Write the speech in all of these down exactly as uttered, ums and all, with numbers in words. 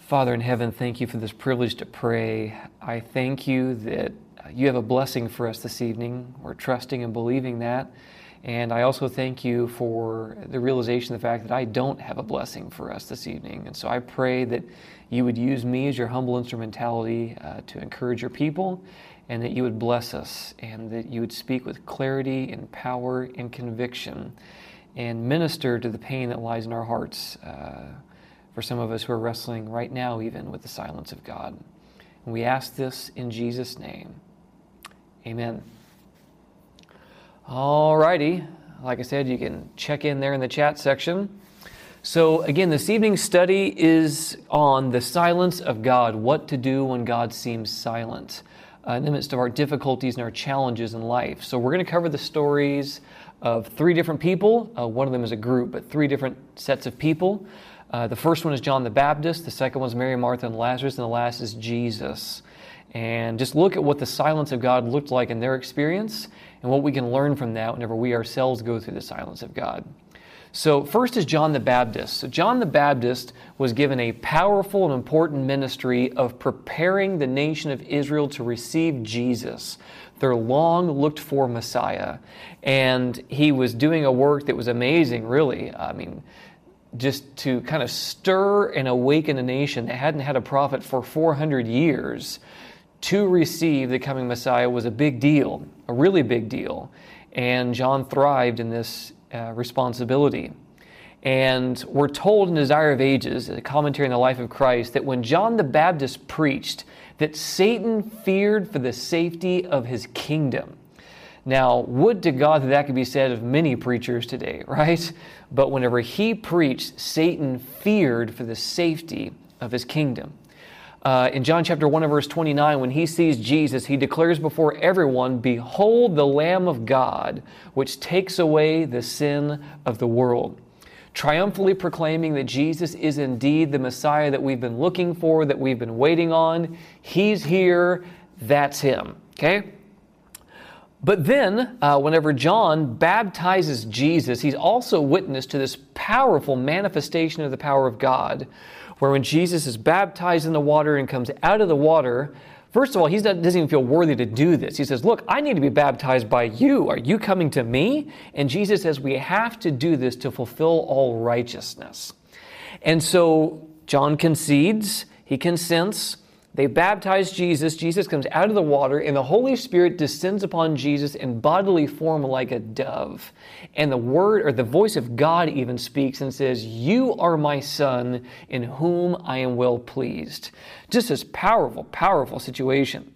Father in heaven, thank you for this privilege to pray. I thank you that you have a blessing for us this evening. We're trusting and believing that. And I also thank you for the realization of the fact that I don't have a blessing for us this evening. And so I pray that you would use me as your humble instrumentality uh, to encourage your people, and that you would bless us, and that you would speak with clarity and power and conviction, and minister to the pain that lies in our hearts uh, for some of us who are wrestling right now even with the silence of God. And we ask this in Jesus' name. Amen. All righty. Like I said, you can check in there in the chat section. So again, this evening's study is on the silence of God, what to do when God seems silent uh, in the midst of our difficulties and our challenges in life. So we're going to cover the stories of three different people. Uh, one of them is a group, but three different sets of people. Uh, the first one is John the Baptist, the second one is Mary, Martha, and Lazarus, and the last is Jesus. And just look at what the silence of God looked like in their experience and what we can learn from that whenever we ourselves go through the silence of God. So first is John the Baptist. So John the Baptist was given a powerful and important ministry of preparing the nation of Israel to receive Jesus, their long looked for Messiah. And he was doing a work that was amazing, really. I mean, just to kind of stir and awaken a nation that hadn't had a prophet for four hundred years to receive the coming Messiah was a big deal, a really big deal. And John thrived in this uh, responsibility. And we're told in Desire of Ages, a commentary on the life of Christ, that when John the Baptist preached, that Satan feared for the safety of his kingdom. Now, would to God that that could be said of many preachers today, right? But whenever he preached, Satan feared for the safety of his kingdom. Uh, in John chapter one and verse twenty-nine, when he sees Jesus, he declares before everyone, "Behold the Lamb of God, which takes away the sin of the world." Triumphantly proclaiming that Jesus is indeed the Messiah that we've been looking for, that we've been waiting on. He's here. That's him. Okay? But then, uh, whenever John baptizes Jesus, he's also witness to this powerful manifestation of the power of God, where when Jesus is baptized in the water and comes out of the water, first of all, he doesn't even feel worthy to do this. He says, "Look, I need to be baptized by you. Are you coming to me?" And Jesus says, we have to do this to fulfill all righteousness. And so John concedes, he consents. They baptize Jesus. Jesus comes out of the water, and the Holy Spirit descends upon Jesus in bodily form like a dove. And the word, or the voice of God even speaks and says, "You are my Son, in whom I am well pleased." Just this powerful, powerful situation.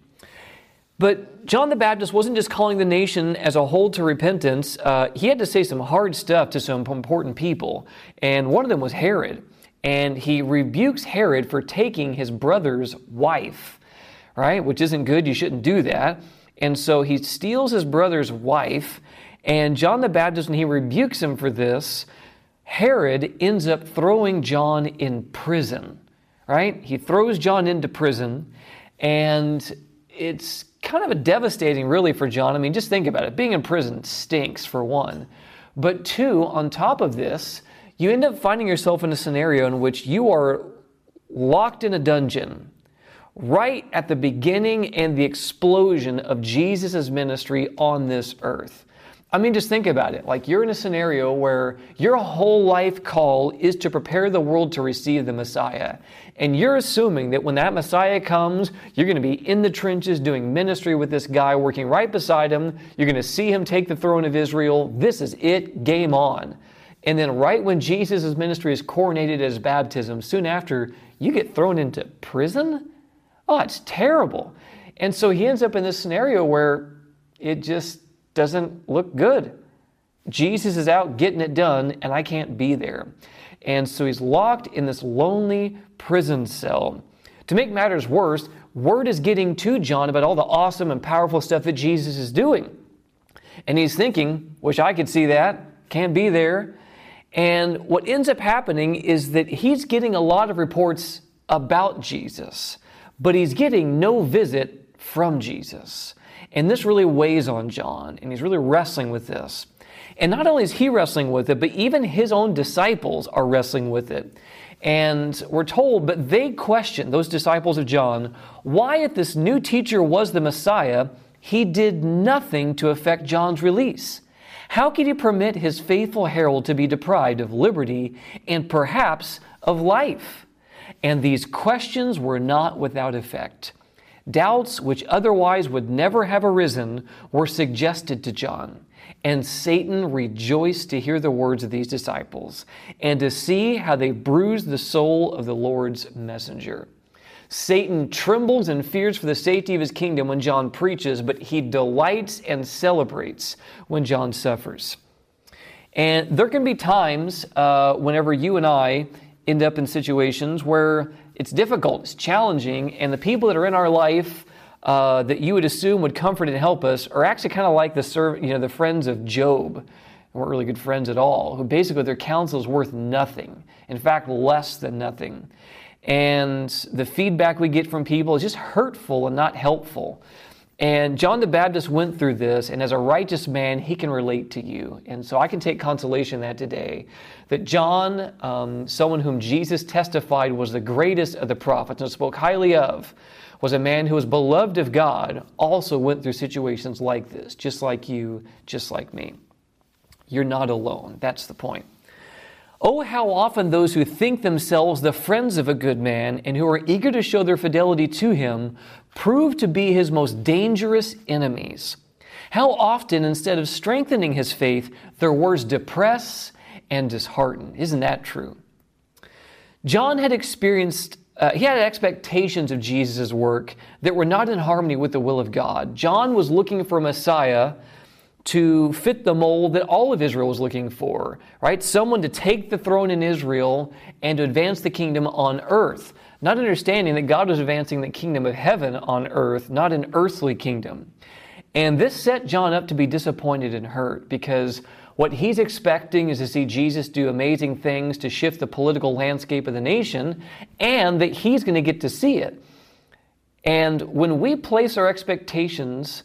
But John the Baptist wasn't just calling the nation as a whole to repentance. Uh, he had to say some hard stuff to some important people. And one of them was Herod. And he rebukes Herod for taking his brother's wife, right? Which isn't good. You shouldn't do that. And so he steals his brother's wife. And John the Baptist, when he rebukes him for this, Herod ends up throwing John in prison, right? He throws John into prison. And it's kind of a devastating, really, for John. I mean, just think about it. Being in prison stinks, for one. But two, on top of this, you end up finding yourself in a scenario in which you are locked in a dungeon right at the beginning and the explosion of Jesus' ministry on this earth. I mean, just think about it. Like, you're in a scenario where your whole life call is to prepare the world to receive the Messiah. And you're assuming that when that Messiah comes, you're going to be in the trenches doing ministry with this guy, working right beside him. You're going to see him take the throne of Israel. This is it. Game on. And then right when Jesus' ministry is coronated as baptism, soon after, you get thrown into prison? Oh, it's terrible. And so he ends up in this scenario where it just doesn't look good. Jesus is out getting it done, and I can't be there. And so he's locked in this lonely prison cell. To make matters worse, word is getting to John about all the awesome and powerful stuff that Jesus is doing. And he's thinking, wish I could see that, can't be there. And what ends up happening is that he's getting a lot of reports about Jesus, but he's getting no visit from Jesus. And this really weighs on John, and he's really wrestling with this. And not only is he wrestling with it, but even his own disciples are wrestling with it. And we're told, but they questioned, those disciples of John, why if this new teacher was the Messiah, he did nothing to effect John's release. How could he permit his faithful herald to be deprived of liberty and perhaps of life? And these questions were not without effect. Doubts which otherwise would never have arisen were suggested to John. And Satan rejoiced to hear the words of these disciples and to see how they bruised the soul of the Lord's messenger. Satan trembles and fears for the safety of his kingdom when John preaches, but he delights and celebrates when John suffers. And there can be times uh, whenever you and I end up in situations where it's difficult, it's challenging, and the people that are in our life uh, that you would assume would comfort and help us are actually kind of like the serv- you know the friends of Job. They weren't really good friends at all, who basically their counsel is worth nothing. In fact, less than nothing. And the feedback we get from people is just hurtful and not helpful. And John the Baptist went through this, and as a righteous man, he can relate to you. And so I can take consolation in that today, that John, um, someone whom Jesus testified was the greatest of the prophets and spoke highly of, was a man who was beloved of God, also went through situations like this, just like you, just like me. You're not alone. That's the point. Oh, how often those who think themselves the friends of a good man and who are eager to show their fidelity to him prove to be his most dangerous enemies. How often, instead of strengthening his faith, their words depress and dishearten. Isn't that true? John had experienced, uh, he had expectations of Jesus' work that were not in harmony with the will of God. John was looking for a Messiah to fit the mold that all of Israel was looking for, right? Someone to take the throne in Israel and to advance the kingdom on earth, not understanding that God was advancing the kingdom of heaven on earth, not an earthly kingdom. And this set John up to be disappointed and hurt, because what he's expecting is to see Jesus do amazing things to shift the political landscape of the nation, and that he's going to get to see it. And when we place our expectations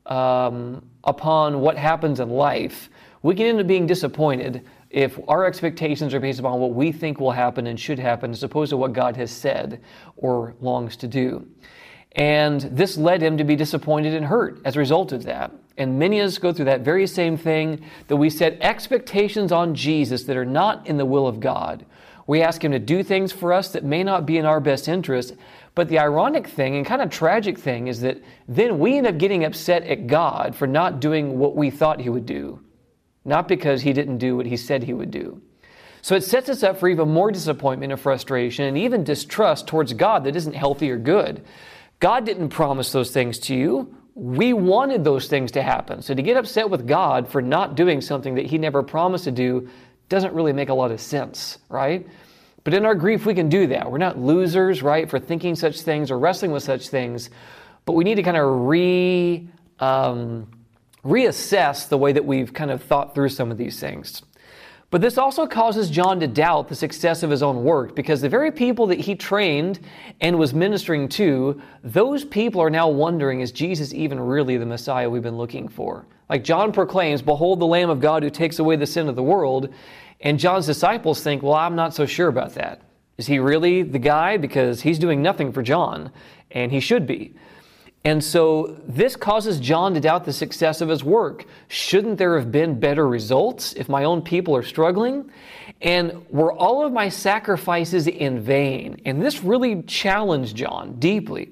um, upon what happens in life, we get into being disappointed if our expectations are based upon what we think will happen and should happen as opposed to what God has said or longs to do. And this led him to be disappointed and hurt as a result of that. And many of us go through that very same thing, that we set expectations on Jesus that are not in the will of God. We ask him to do things for us that may not be in our best interest. But the ironic thing and kind of tragic thing is that then we end up getting upset at God for not doing what we thought he would do, not because he didn't do what he said he would do. So it sets us up for even more disappointment and frustration and even distrust towards God that isn't healthy or good. God didn't promise those things to you. We wanted those things to happen. So to get upset with God for not doing something that he never promised to do doesn't really make a lot of sense, right? But in our grief, we can do that. We're not losers, right, for thinking such things or wrestling with such things. But we need to kind of re, um, reassess the way that we've kind of thought through some of these things. But this also causes John to doubt the success of his own work, because the very people that he trained and was ministering to, those people are now wondering, is Jesus even really the Messiah we've been looking for? Like John proclaims, "Behold the Lamb of God who takes away the sin of the world." And John's disciples think, well, I'm not so sure about that. Is he really the guy? Because he's doing nothing for John, and he should be. And so this causes John to doubt the success of his work. Shouldn't there have been better results if my own people are struggling? And were all of my sacrifices in vain? And this really challenged John deeply.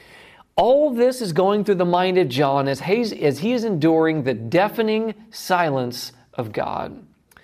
All this is going through the mind of John as he, as he is enduring the deafening silence of God.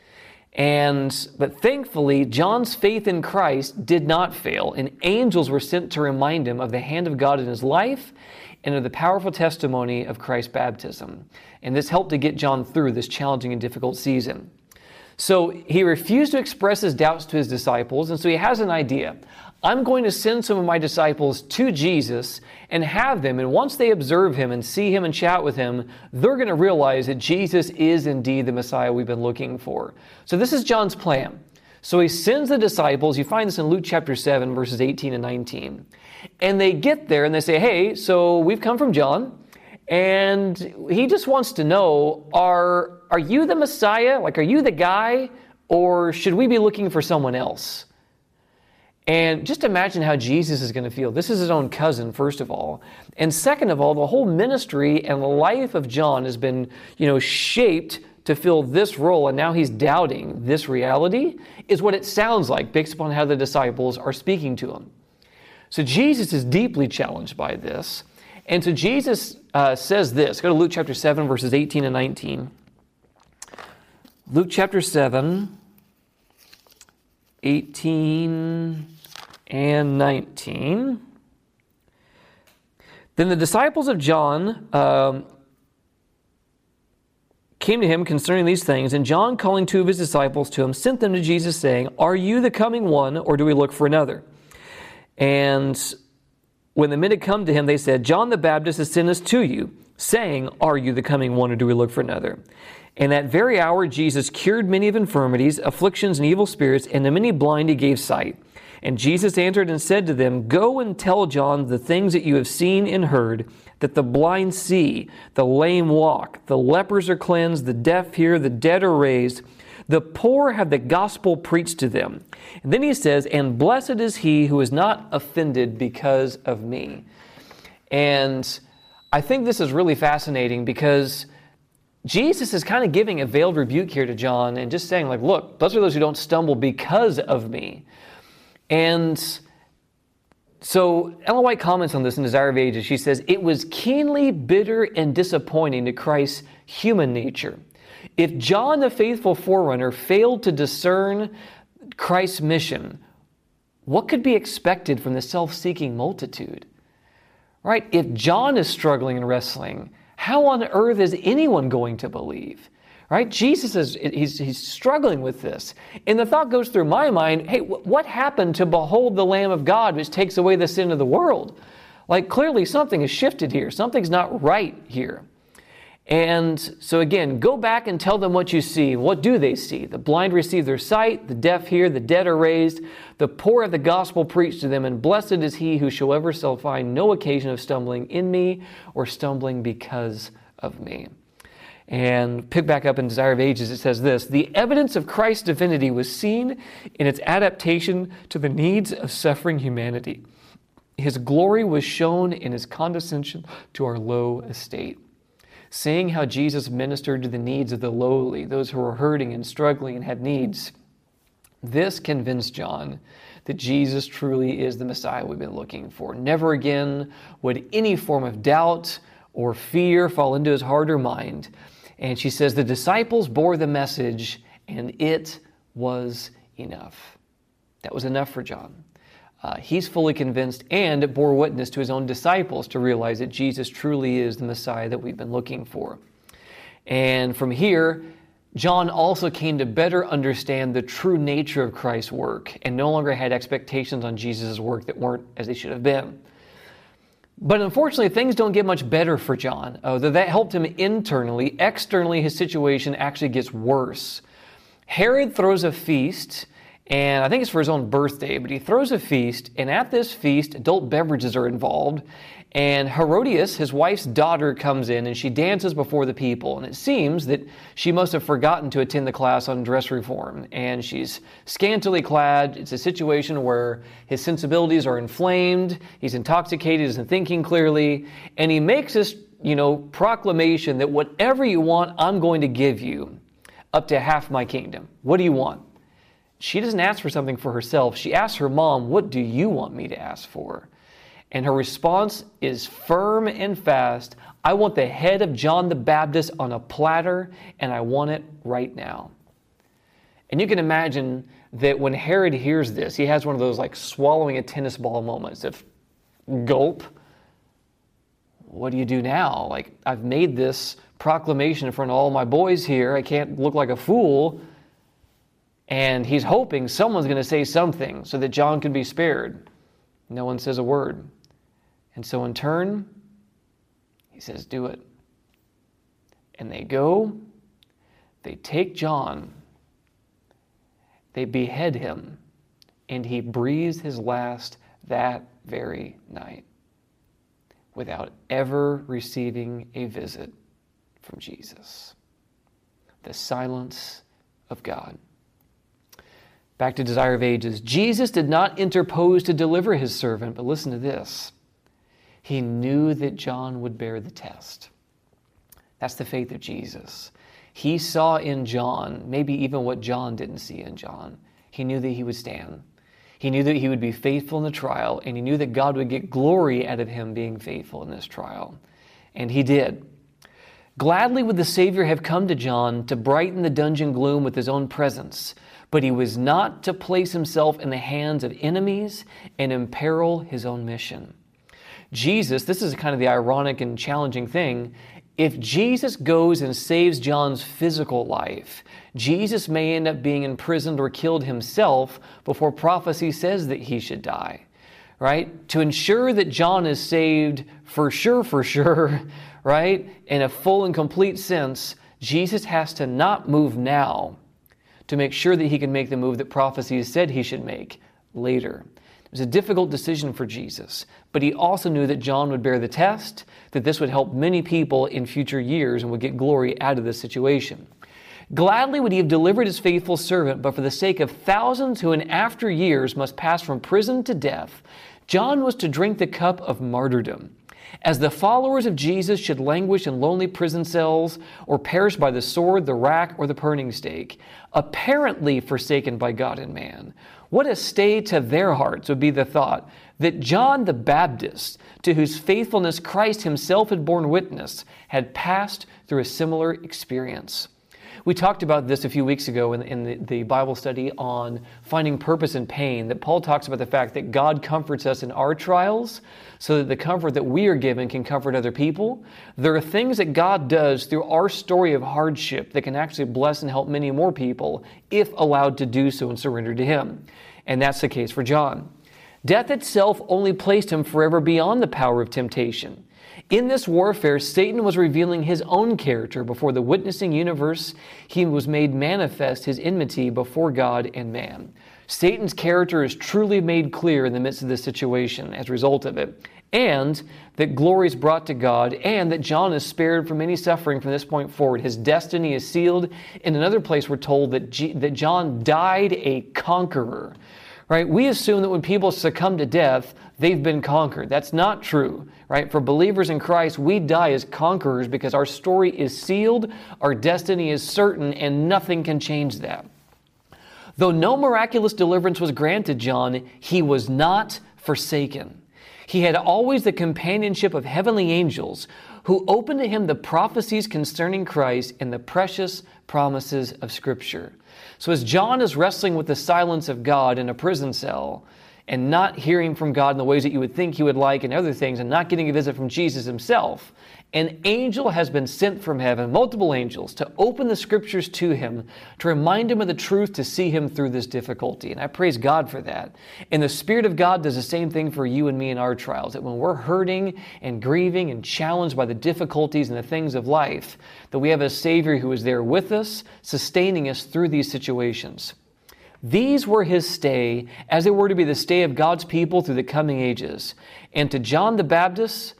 And, but thankfully, John's faith in Christ did not fail, and angels were sent to remind him of the hand of God in his life and of the powerful testimony of Christ's baptism. And this helped to get John through this challenging and difficult season. So he refused to express his doubts to his disciples, and so he has an idea. I'm going to send some of my disciples to Jesus and have them, and once they observe him and see him and chat with him, they're going to realize that Jesus is indeed the Messiah we've been looking for. So this is John's plan. So he sends the disciples. You find this in Luke chapter seven, verses eighteen and nineteen. And they get there and they say, hey, so we've come from John, and he just wants to know, are, are you the Messiah? Like, are you the guy, or should we be looking for someone else? And just imagine how Jesus is going to feel. This is his own cousin, first of all. And second of all, the whole ministry and the life of John has been, you know, shaped to fill this role, and now he's doubting this reality, is what it sounds like based upon how the disciples are speaking to him. So Jesus is deeply challenged by this. And so Jesus uh, says this. Go to Luke chapter seven, verses eighteen and nineteen. Luke chapter seven, eighteen and nineteen. Then the disciples of John um, came to him concerning these things, and John, calling two of his disciples to him, sent them to Jesus, saying, "Are you the coming one, or do we look for another?" And when the men had come to him, they said, "John the Baptist has sent us to you, saying, 'Are you the coming one, or do we look for another?'" And that very hour Jesus cured many of infirmities, afflictions, and evil spirits, and to many blind he gave sight. And Jesus answered and said to them, "Go and tell John the things that you have seen and heard, that the blind see, the lame walk, the lepers are cleansed, the deaf hear, the dead are raised, the poor have the gospel preached to them." And then he says, "And blessed is he who is not offended because of me." And I think this is really fascinating because Jesus is kind of giving a veiled rebuke here to John and just saying, like, look, blessed are those who don't stumble because of me. And so Ellen White comments on this in Desire of Ages. She says, "It was keenly bitter and disappointing to Christ's human nature. If John, the faithful forerunner, failed to discern Christ's mission, what could be expected from the self-seeking multitude? Right? If John is struggling and wrestling, how on earth is anyone going to believe?" Right? Jesus is he's, he's struggling with this. And the thought goes through my mind, hey, what happened to behold the Lamb of God which takes away the sin of the world? Like, clearly something has shifted here. Something's not right here. And so again, go back and tell them what you see. What do they see? The blind receive their sight, the deaf hear, the dead are raised, the poor have the gospel preached to them, and blessed is he who shall ever shall find no occasion of stumbling in me or stumbling because of me. And pick back up in Desire of Ages, it says this: "The evidence of Christ's divinity was seen in its adaptation to the needs of suffering humanity. His glory was shown in his condescension to our low estate." Seeing how Jesus ministered to the needs of the lowly, those who were hurting and struggling and had needs, this convinced John that Jesus truly is the Messiah we've been looking for. Never again would any form of doubt or fear fall into his heart or mind. And she says, the disciples bore the message, and it was enough. That was enough for John. Uh, he's fully convinced and bore witness to his own disciples to realize that Jesus truly is the Messiah that we've been looking for. And from here, John also came to better understand the true nature of Christ's work and no longer had expectations on Jesus' work that weren't as they should have been. But unfortunately, things don't get much better for John. Although that helped him internally, externally his situation actually gets worse. Herod throws a feast, and I think it's for his own birthday, but he throws a feast, and at this feast, adult beverages are involved, and Herodias, his wife's daughter, comes in, and she dances before the people, and it seems that she must have forgotten to attend the class on dress reform, and she's scantily clad. It's a situation where his sensibilities are inflamed, he's intoxicated, isn't thinking clearly, and he makes this, you know, proclamation that whatever you want, I'm going to give you, up to half my kingdom. What do you want? She doesn't ask for something for herself. She asks her mom, what do you want me to ask for? And her response is firm and fast. I want the head of John the Baptist on a platter, and I want it right now. And you can imagine that when Herod hears this, he has one of those like swallowing a tennis ball moments of gulp. What do you do now? Like, I've made this proclamation in front of all my boys here. I can't look like a fool. And he's hoping someone's going to say something so that John can be spared. No one says a word. And so in turn, he says, do it. And they go, they take John, they behead him, and he breathes his last that very night without ever receiving a visit from Jesus. The silence of God. Back to Desire of Ages. Jesus did not interpose to deliver his servant, but listen to this. He knew that John would bear the test. That's the faith of Jesus. He saw in John, maybe even what John didn't see in John. He knew that he would stand. He knew that he would be faithful in the trial, and he knew that God would get glory out of him being faithful in this trial. And he did. Gladly would the Savior have come to John to brighten the dungeon gloom with his own presence, but he was not to place himself in the hands of enemies and imperil his own mission. Jesus, this is kind of the ironic and challenging thing, if Jesus goes and saves John's physical life, Jesus may end up being imprisoned or killed himself before prophecy says that he should die, right? To ensure that John is saved for sure, for sure, right? In a full and complete sense, Jesus has to not move now to make sure that he can make the move that prophecy has said he should make later. It was a difficult decision for Jesus, but he also knew that John would bear the test, that this would help many people in future years and would get glory out of this situation. Gladly would he have delivered his faithful servant, but for the sake of thousands who in after years must pass from prison to death, John was to drink the cup of martyrdom. As the followers of Jesus should languish in lonely prison cells or perish by the sword, the rack, or the burning stake, apparently forsaken by God and man, what a stay to their hearts would be the thought that John the Baptist, to whose faithfulness Christ himself had borne witness, had passed through a similar experience. We talked about this a few weeks ago in, in the, the Bible study on finding purpose in pain, that Paul talks about the fact that God comforts us in our trials so that the comfort that we are given can comfort other people. There are things that God does through our story of hardship that can actually bless and help many more people if allowed to do so and surrender to Him. And that's the case for John. Death itself only placed him forever beyond the power of temptation. In this warfare, Satan was revealing his own character before the witnessing universe. He was made manifest his enmity before God and man. Satan's character is truly made clear in the midst of this situation as a result of it, and that glory is brought to God, and that John is spared from any suffering from this point forward. His destiny is sealed. In another place, we're told that, G- that John died a conqueror. Right? We assume that when people succumb to death, they've been conquered. That's not true. Right? For believers in Christ, we die as conquerors because our story is sealed, our destiny is certain, and nothing can change that. Though no miraculous deliverance was granted John, he was not forsaken. He had always the companionship of heavenly angels who opened to him the prophecies concerning Christ and the precious promises of Scripture. So as John is wrestling with the silence of God in a prison cell and not hearing from God in the ways that you would think he would like and other things, and not getting a visit from Jesus himself, an angel has been sent from heaven, multiple angels, to open the Scriptures to him, to remind him of the truth, to see him through this difficulty. And I praise God for that. And the Spirit of God does the same thing for you and me in our trials, that when we're hurting and grieving and challenged by the difficulties and the things of life, that we have a Savior who is there with us, sustaining us through these situations. These were his stay, as they were to be the stay of God's people through the coming ages. And to John the Baptist,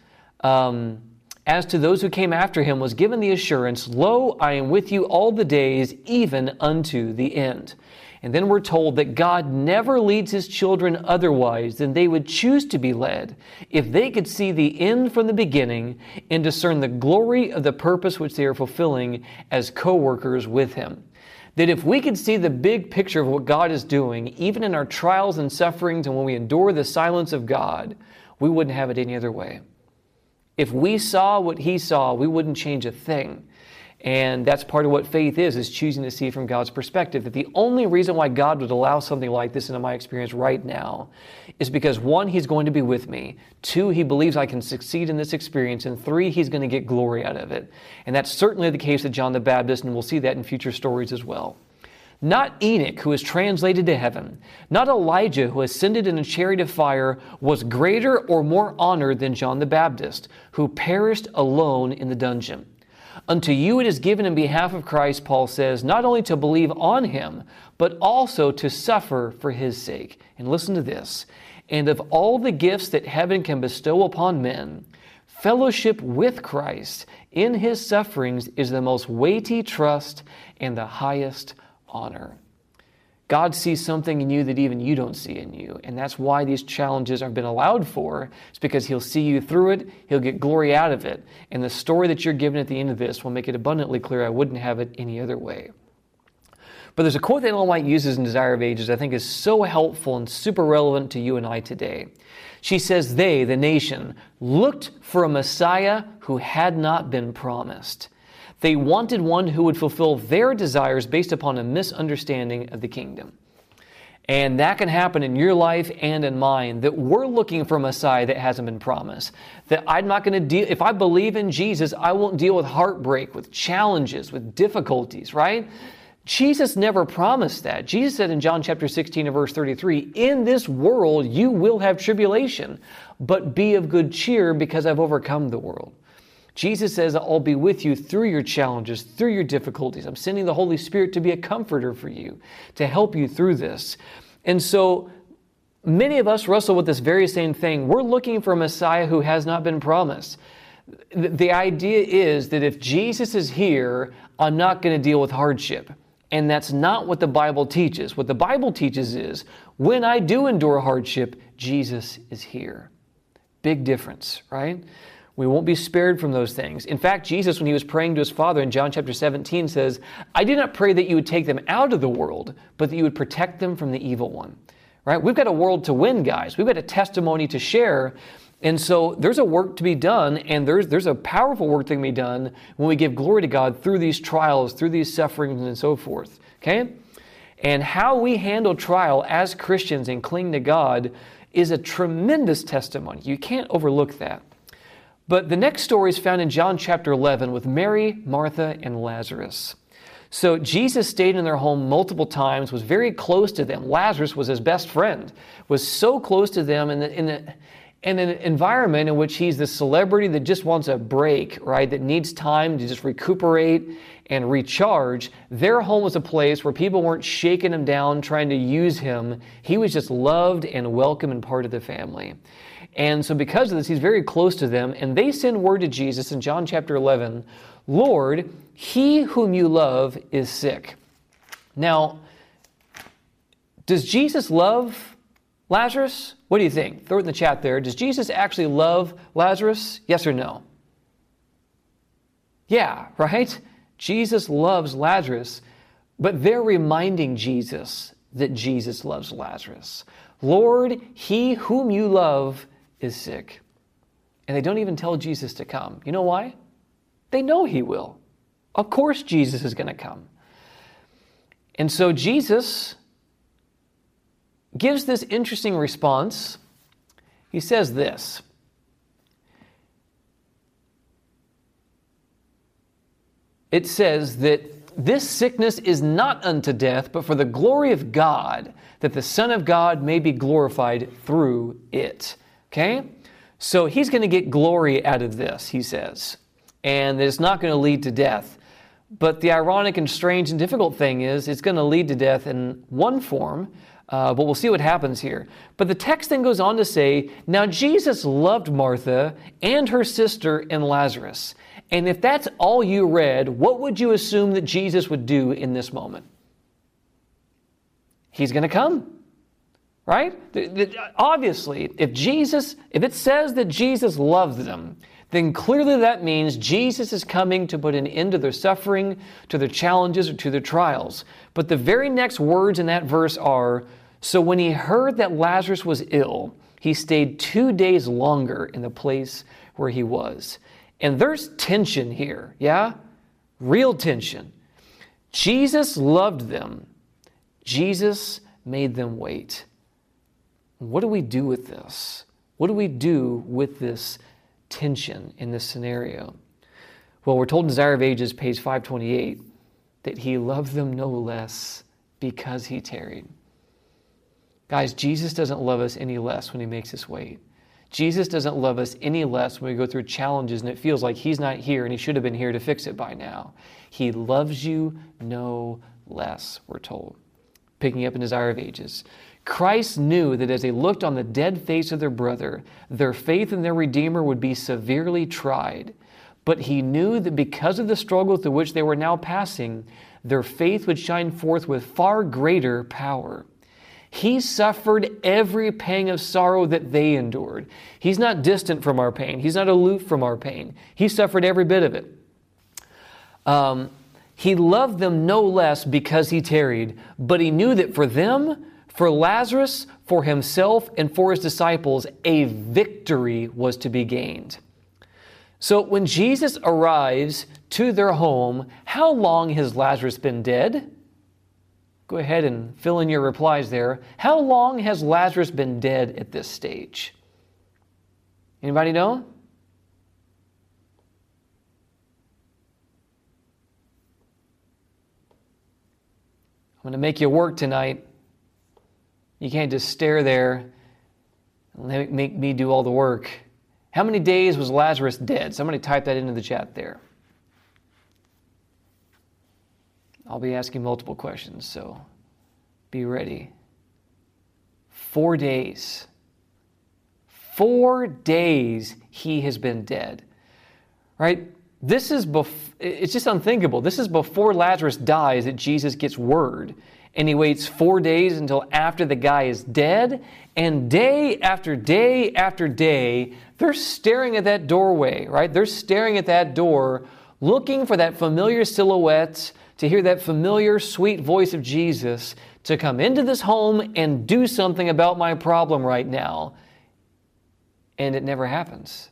um, as to those who came after him, was given the assurance, "Lo, I am with you all the days, even unto the end." And then we're told that God never leads his children otherwise than they would choose to be led if they could see the end from the beginning and discern the glory of the purpose which they are fulfilling as co-workers with him. That if we could see the big picture of what God is doing, even in our trials and sufferings and when we endure the silence of God, we wouldn't have it any other way. If we saw what he saw, we wouldn't change a thing. And that's part of what faith is, is choosing to see from God's perspective. That the only reason why God would allow something like this into my experience right now is because, one, he's going to be with me. Two, he believes I can succeed in this experience. And three, he's going to get glory out of it. And that's certainly the case of John the Baptist, and we'll see that in future stories as well. Not Enoch, who was translated to heaven, not Elijah, who ascended in a chariot of fire, was greater or more honored than John the Baptist, who perished alone in the dungeon. Unto you it is given in behalf of Christ, Paul says, not only to believe on him, but also to suffer for his sake. And listen to this. And of all the gifts that heaven can bestow upon men, fellowship with Christ in his sufferings is the most weighty trust and the highest honor. God sees something in you that even you don't see in you. And that's why these challenges have been allowed for. It's because He'll see you through it. He'll get glory out of it. And the story that you're given at the end of this will make it abundantly clear I wouldn't have it any other way. But there's a quote that Ellen White uses in Desire of Ages I think is so helpful and super relevant to you and I today. She says, they, the nation, looked for a Messiah who had not been promised. They wanted one who would fulfill their desires based upon a misunderstanding of the kingdom. And that can happen in your life and in mine, that we're looking for a Messiah that hasn't been promised. That I'm not going to deal, if I believe in Jesus, I won't deal with heartbreak, with challenges, with difficulties, right? Jesus never promised that. Jesus said in John chapter sixteen and verse thirty-three, in this world you will have tribulation, but be of good cheer because I've overcome the world. Jesus says, I'll be with you through your challenges, through your difficulties. I'm sending the Holy Spirit to be a comforter for you, to help you through this. And so many of us wrestle with this very same thing. We're looking for a Messiah who has not been promised. The idea is that if Jesus is here, I'm not going to deal with hardship. And that's not what the Bible teaches. What the Bible teaches is, when I do endure hardship, Jesus is here. Big difference, right? We won't be spared from those things. In fact, Jesus, when He was praying to His Father in John chapter seventeen, says, I did not pray that you would take them out of the world, but that you would protect them from the evil one. Right? We've got a world to win, guys. We've got a testimony to share. And so there's a work to be done, and there's there's a powerful work that can be done when we give glory to God through these trials, through these sufferings, and so forth. Okay? And how we handle trial as Christians and cling to God is a tremendous testimony. You can't overlook that. But the next story is found in John chapter eleven with Mary, Martha, and Lazarus. So Jesus stayed in their home multiple times, was very close to them. Lazarus was his best friend, was so close to them in, the, in, the, in an environment in which he's the celebrity that just wants a break, right? That needs time to just recuperate and recharge. Their home was a place where people weren't shaking him down, trying to use him. He was just loved and welcome and part of the family. And so because of this, he's very close to them, and they send word to Jesus in John chapter eleven, Lord, he whom you love is sick. Now, does Jesus love Lazarus? What do you think? Throw it in the chat there. Does Jesus actually love Lazarus? Yes or no? Yeah, right? Jesus loves Lazarus, but they're reminding Jesus that Jesus loves Lazarus. Lord, he whom you love is sick. And they don't even tell Jesus to come. You know why? They know He will. Of course Jesus is going to come. And so Jesus gives this interesting response. He says this. It says that this sickness is not unto death, but for the glory of God, that the Son of God may be glorified through it. Okay? So He's going to get glory out of this, He says. And it's not going to lead to death. But the ironic and strange and difficult thing is it's going to lead to death in one form, uh, but we'll see what happens here. But the text then goes on to say, now Jesus loved Martha and her sister and Lazarus. And if that's all you read, what would you assume that Jesus would do in this moment? He's going to come. Right? Obviously, if Jesus, if it says that Jesus loves them, then clearly that means Jesus is coming to put an end to their suffering, to their challenges, or to their trials. But the very next words in that verse are, so when He heard that Lazarus was ill, He stayed two days longer in the place where he was. And there's tension here, yeah? Real tension. Jesus loved them. Jesus made them wait. What do we do with this? What do we do with this tension in this scenario? Well, we're told in Desire of Ages, page five twenty-eight, that He loved them no less because He tarried. Guys, Jesus doesn't love us any less when He makes us wait. Jesus doesn't love us any less when we go through challenges and it feels like He's not here and He should have been here to fix it by now. He loves you no less, we're told. Picking up in Desire of Ages. Christ knew that as they looked on the dead face of their brother, their faith in their Redeemer would be severely tried. But He knew that because of the struggle through which they were now passing, their faith would shine forth with far greater power. He suffered every pang of sorrow that they endured. He's not distant from our pain. He's not aloof from our pain. He suffered every bit of it. Um, he loved them no less because he tarried, but he knew that for them, for Lazarus, for himself, and for his disciples, a victory was to be gained. So when Jesus arrives to their home, how long has Lazarus been dead? Go ahead and fill in your replies there. How long has Lazarus been dead at this stage? Anybody know? I'm going to make you work tonight. You can't just stare there and make me do all the work. How many days was Lazarus dead? Somebody type that into the chat there. I'll be asking multiple questions, so be ready. Four days. Four days he has been dead. Right? This is, bef- it's just unthinkable. This is before Lazarus dies that Jesus gets word. And he waits four days until after the guy is dead. And day after day after day, they're staring at that doorway, right? They're staring at that door, looking for that familiar silhouette, to hear that familiar, sweet voice of Jesus, to come into this home and do something about my problem right now. And it never happens.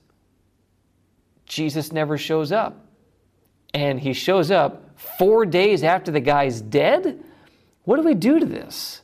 Jesus never shows up. And he shows up four days after the guy's dead? What do we do to this?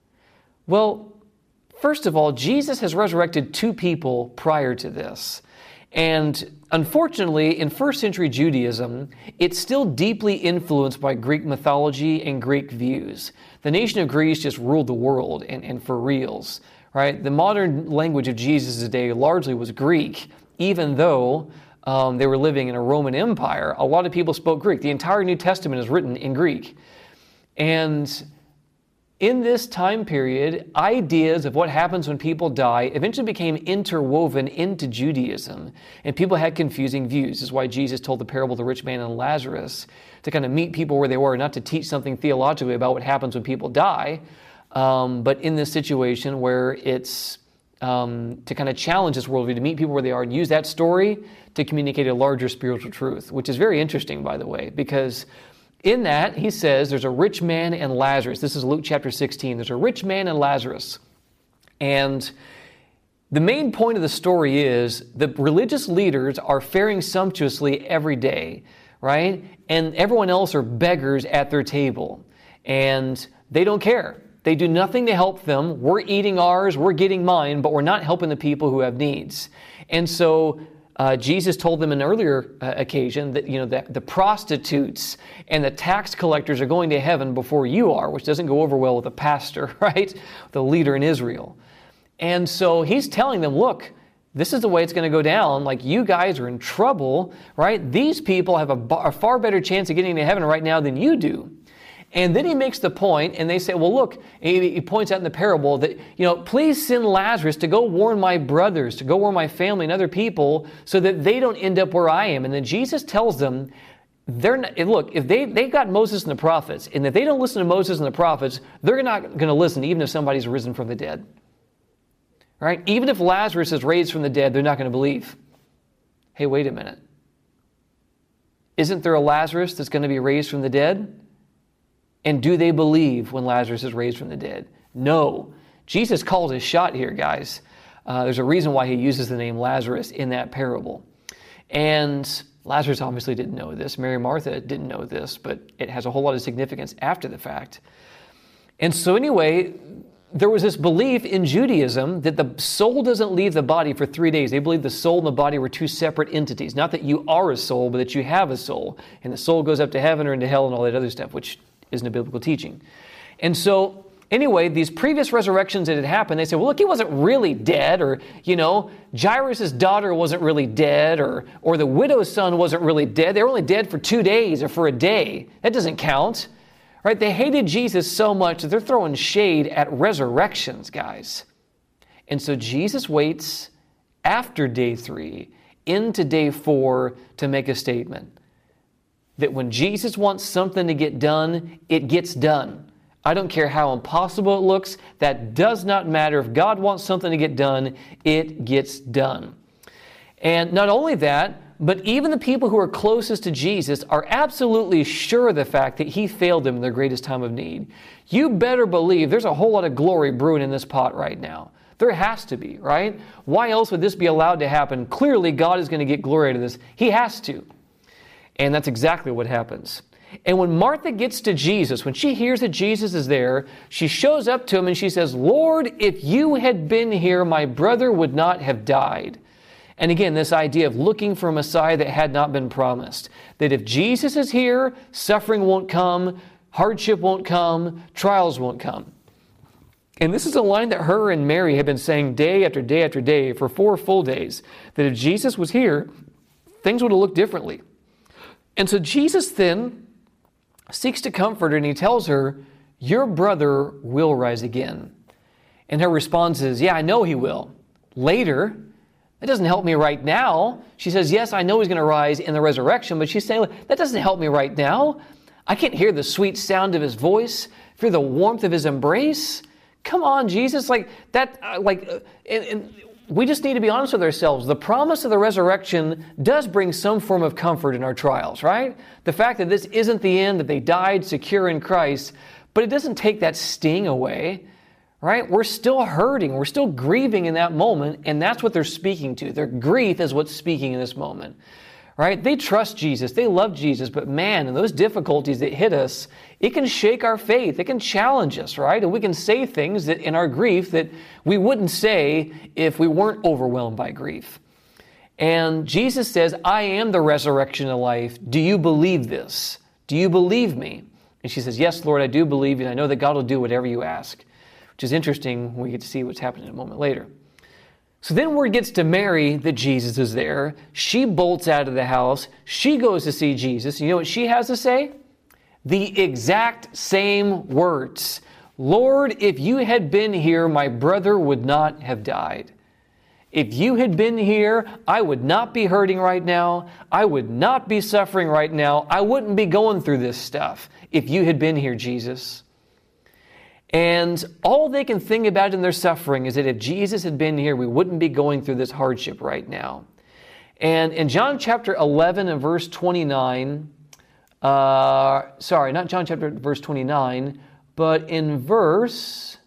Well, first of all, Jesus has resurrected two people prior to this. And unfortunately, in first century Judaism, it's still deeply influenced by Greek mythology and Greek views. The nation of Greece just ruled the world, and, and for reals, right? The modern language of Jesus' day largely was Greek, even though um, they were living in a Roman Empire. A lot of people spoke Greek. The entire New Testament is written in Greek. And in this time period, ideas of what happens when people die eventually became interwoven into Judaism, and people had confusing views. This is why Jesus told the parable of the rich man and Lazarus, to kind of meet people where they were, not to teach something theologically about what happens when people die, um, but in this situation where it's um, to kind of challenge this worldview, to meet people where they are and use that story to communicate a larger spiritual truth, which is very interesting, by the way, because in that, he says there's a rich man and Lazarus. This is Luke chapter sixteen. There's a rich man and Lazarus. And the main point of the story is the religious leaders are faring sumptuously every day, right? And everyone else are beggars at their table. And they don't care. They do nothing to help them. We're eating ours, we're getting mine, but we're not helping the people who have needs. And so Uh, Jesus told them in an earlier uh, occasion that, you know, that the prostitutes and the tax collectors are going to heaven before you are, which doesn't go over well with a pastor, right? The leader in Israel. And so he's telling them, look, this is the way it's going to go down. Like, you guys are in trouble, right? These people have a, a far better chance of getting to heaven right now than you do. And then he makes the point, and they say, well, look, he, he points out in the parable that, you know, please send Lazarus to go warn my brothers, to go warn my family and other people so that they don't end up where I am. And then Jesus tells them, they're not, look, if they, they've got Moses and the prophets, and if they don't listen to Moses and the prophets, they're not going to listen even if somebody's risen from the dead. Right? Even if Lazarus is raised from the dead, they're not going to believe. Hey, wait a minute. Isn't there a Lazarus that's going to be raised from the dead? And do they believe when Lazarus is raised from the dead? No. Jesus calls his shot here, guys. Uh, there's a reason why he uses the name Lazarus in that parable. And Lazarus obviously didn't know this. Mary and Martha didn't know this, but it has a whole lot of significance after the fact. And so anyway, there was this belief in Judaism that the soul doesn't leave the body for three days. They believed the soul and the body were two separate entities. Not that you are a soul, but that you have a soul. And the soul goes up to heaven or into hell and all that other stuff, which isn't a biblical teaching. And so, anyway, these previous resurrections that had happened, they said, well, look, he wasn't really dead, or, you know, Jairus' daughter wasn't really dead, or or the widow's son wasn't really dead. They were only dead for two days or for a day. That doesn't count. Right? They hated Jesus so much that they're throwing shade at resurrections, guys. And so Jesus waits after day three into day four to make a statement. that when Jesus wants something to get done, it gets done. I don't care how impossible it looks. That does not matter. If God wants something to get done, it gets done. And not only that, but even the people who are closest to Jesus are absolutely sure of the fact that He failed them in their greatest time of need. You better believe there's a whole lot of glory brewing in this pot right now. There has to be, right? Why else would this be allowed to happen? Clearly, God is going to get glory out of this. He has to. And that's exactly what happens. And when Martha gets to Jesus, when she hears that Jesus is there, she shows up to Him and she says, Lord, if you had been here, my brother would not have died. And again, this idea of looking for a Messiah that had not been promised. That if Jesus is here, suffering won't come, hardship won't come, trials won't come. And this is a line that her and Mary have been saying day after day after day for four full days. That if Jesus was here, things would have looked differently. And so Jesus then seeks to comfort her and He tells her, your brother will rise again. And her response is, yeah, I know he will. Later. That doesn't help me right now. She says, yes, I know He's going to rise in the resurrection, but she's saying, that doesn't help me right now. I can't hear the sweet sound of His voice, feel the warmth of His embrace. Come on, Jesus, like that, uh, like, uh, and, and we just need to be honest with ourselves. The promise of the resurrection does bring some form of comfort in our trials, right? The fact that this isn't the end, that they died secure in Christ, but it doesn't take that sting away. Right? We're still hurting. We're still grieving in that moment, and that's what they're speaking to. Their grief is what's speaking in this moment. Right? They trust Jesus. They love Jesus, but man, in those difficulties that hit us, it can shake our faith. It can challenge us, right? And we can say things that in our grief that we wouldn't say if we weren't overwhelmed by grief. And Jesus says, I am the resurrection and life. Do you believe this? Do you believe me? And she says, yes, Lord, I do believe you, and I know that God will do whatever you ask. Which is interesting when we get to see what's happening in a moment later. So then word gets to Mary that Jesus is there. She bolts out of the house. She goes to see Jesus. You know what she has to say? The exact same words. Lord, if you had been here, my brother would not have died. If you had been here, I would not be hurting right now. I would not be suffering right now. I wouldn't be going through this stuff if you had been here, Jesus. And all they can think about in their suffering is that if Jesus had been here, we wouldn't be going through this hardship right now. And in John chapter eleven and verse twenty-nine, uh, sorry, not John chapter verse twenty-nine, but in verse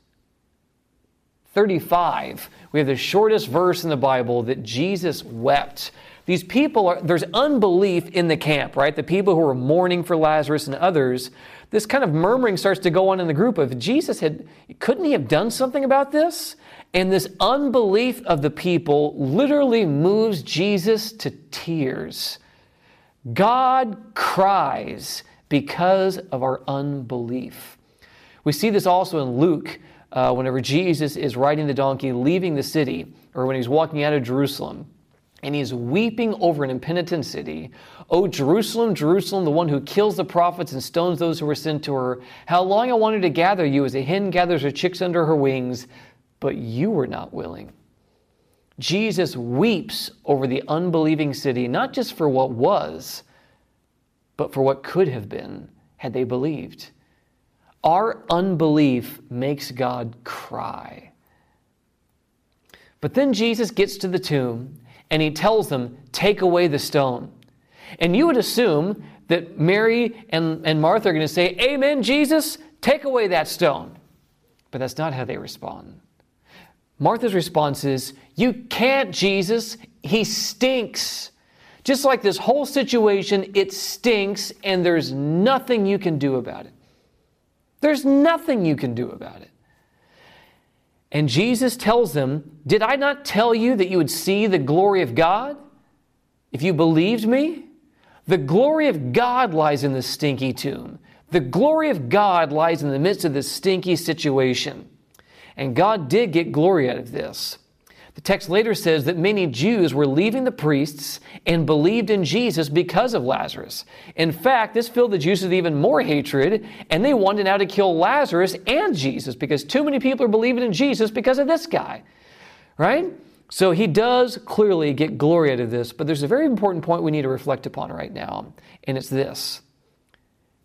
thirty-five, we have the shortest verse in the Bible that Jesus wept. These people are, there's unbelief in the camp, right? The people who are mourning for Lazarus and others. This kind of murmuring starts to go on in the group of Jesus had, couldn't He have done something about this? And this unbelief of the people literally moves Jesus to tears. God cries because of our unbelief. We see this also in Luke, uh, whenever Jesus is riding the donkey, leaving the city, or when He's walking out of Jerusalem. And He's weeping over an impenitent city. Oh, Jerusalem, Jerusalem, the one who kills the prophets and stones those who were sent to her. How long I wanted to gather you as a hen gathers her chicks under her wings, but you were not willing. Jesus weeps over the unbelieving city, not just for what was, but for what could have been had they believed. Our unbelief makes God cry. But then Jesus gets to the tomb, and He tells them, take away the stone. And you would assume that Mary and, and Martha are going to say, amen, Jesus, take away that stone. But that's not how they respond. Martha's response is, you can't, Jesus. He stinks. Just like this whole situation, it stinks, and there's nothing you can do about it. There's nothing you can do about it. And Jesus tells them, did I not tell you that you would see the glory of God if you believed me? The glory of God lies in the stinky tomb. The glory of God lies in the midst of this stinky situation. And God did get glory out of this. The text later says that many Jews were leaving the priests and believed in Jesus because of Lazarus. In fact, this filled the Jews with even more hatred, and they wanted now to kill Lazarus and Jesus because too many people are believing in Jesus because of this guy, right? So He does clearly get glory out of this, but there's a very important point we need to reflect upon right now, and it's this.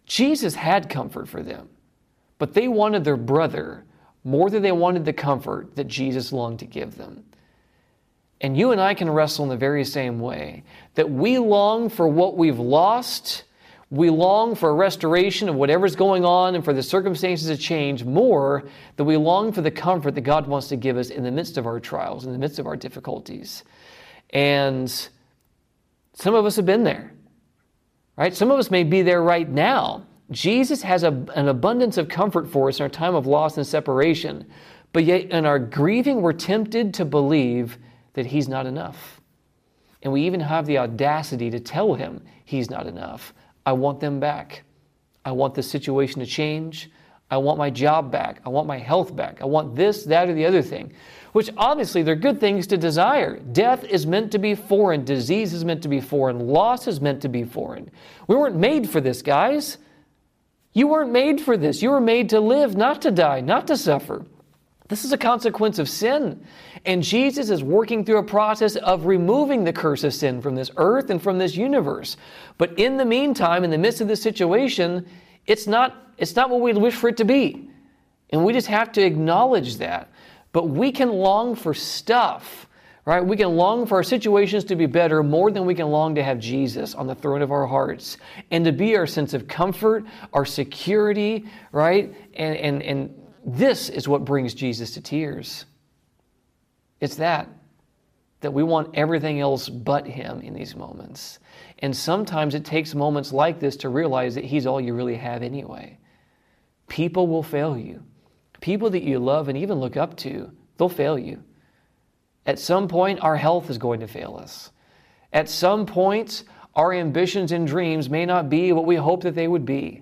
Jesus had comfort for them, but they wanted their brother more than they wanted the comfort that Jesus longed to give them. And you and I can wrestle in the very same way, that we long for what we've lost. We long for a restoration of whatever's going on and for the circumstances to change more than we long for the comfort that God wants to give us in the midst of our trials, in the midst of our difficulties. And some of us have been there, right? Some of us may be there right now. Jesus has a, an abundance of comfort for us in our time of loss and separation, but yet in our grieving, we're tempted to believe that He's not enough. And we even have the audacity to tell Him He's not enough. I want them back. I want the situation to change. I want my job back. I want my health back. I want this, that, or the other thing, which obviously they're good things to desire. Death is meant to be foreign. Disease is meant to be foreign. Loss is meant to be foreign. We weren't made for this, guys. You weren't made for this. You were made to live, not to die, not to suffer. This is a consequence of sin. And Jesus is working through a process of removing the curse of sin from this earth and from this universe. But in the meantime, in the midst of this situation, it's not, it's not what we wish for it to be. And we just have to acknowledge that. But we can long for stuff, right? We can long for our situations to be better more than we can long to have Jesus on the throne of our hearts and to be our sense of comfort, our security, right? And, and, and this is what brings Jesus to tears. It's that, that we want everything else but Him in these moments. And sometimes it takes moments like this to realize that He's all you really have anyway. People will fail you. People that you love and even look up to, they'll fail you. At some point, our health is going to fail us. At some point, our ambitions and dreams may not be what we hope that they would be.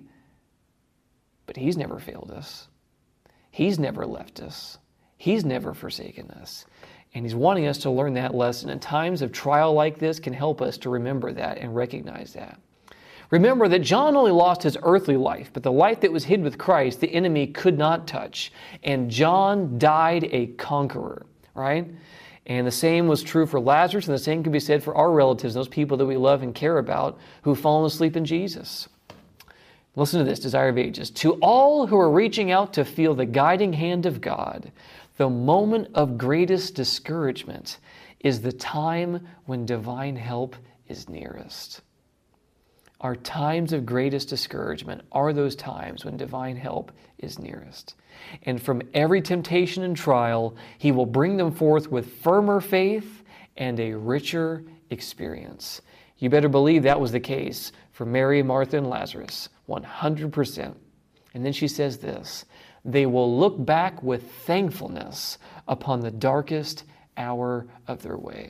But He's never failed us. He's never left us. He's never forsaken us. And He's wanting us to learn that lesson. And times of trial like this can help us to remember that and recognize that. Remember that John only lost his earthly life, but the life that was hid with Christ, the enemy could not touch. And John died a conqueror, right? And the same was true for Lazarus, and the same can be said for our relatives, those people that we love and care about who've fallen asleep in Jesus. Listen to this, Desire of Ages. To all who are reaching out to feel the guiding hand of God, the moment of greatest discouragement is the time when divine help is nearest. Our times of greatest discouragement are those times when divine help is nearest. And from every temptation and trial, He will bring them forth with firmer faith and a richer experience. You better believe that was the case for Mary, Martha, and Lazarus, one hundred percent. And then she says this, they will look back with thankfulness upon the darkest hour of their way.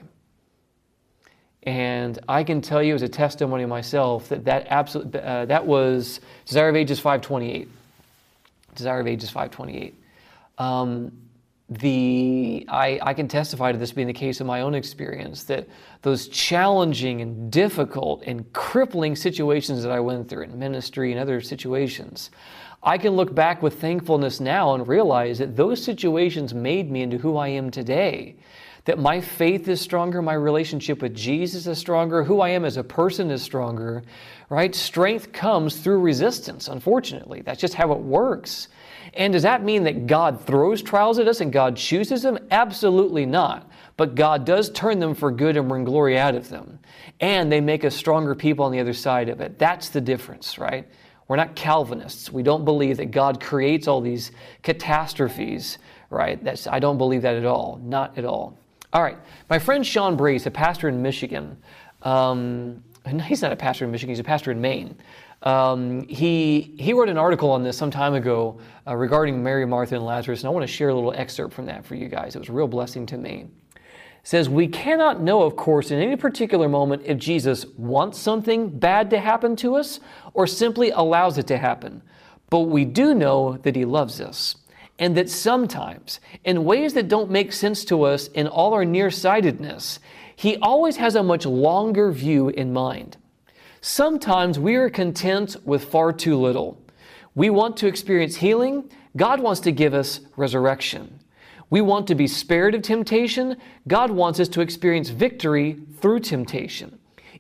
And I can tell you as a testimony myself that that, absolute, uh, that was Desire of Ages five twenty-eight. Desire of Ages five twenty-eight. Um, the I, I can testify to this being the case in my own experience, that those challenging and difficult and crippling situations that I went through in ministry and other situations, I can look back with thankfulness now and realize that those situations made me into who I am today. That my faith is stronger, my relationship with Jesus is stronger, who I am as a person is stronger, right? Strength comes through resistance, unfortunately. That's just how it works. And does that mean that God throws trials at us and God chooses them? Absolutely not. But God does turn them for good and bring glory out of them. And they make us stronger people on the other side of it. That's the difference, right? We're not Calvinists. We don't believe that God creates all these catastrophes, right? That's, I don't believe that at all. Not at all. All right. My friend Sean Brace, a pastor in Michigan, um, he's not a pastor in Michigan, he's a pastor in Maine. Um, he he wrote an article on this some time ago uh, regarding Mary, Martha, and Lazarus, and I want to share a little excerpt from that for you guys. It was a real blessing to me. It says, we cannot know, of course, in any particular moment if Jesus wants something bad to happen to us or simply allows it to happen. But we do know that He loves us, and that sometimes, in ways that don't make sense to us in all our nearsightedness, He always has a much longer view in mind. Sometimes we are content with far too little. We want to experience healing. God wants to give us resurrection. We want to be spared of temptation. God wants us to experience victory through temptation.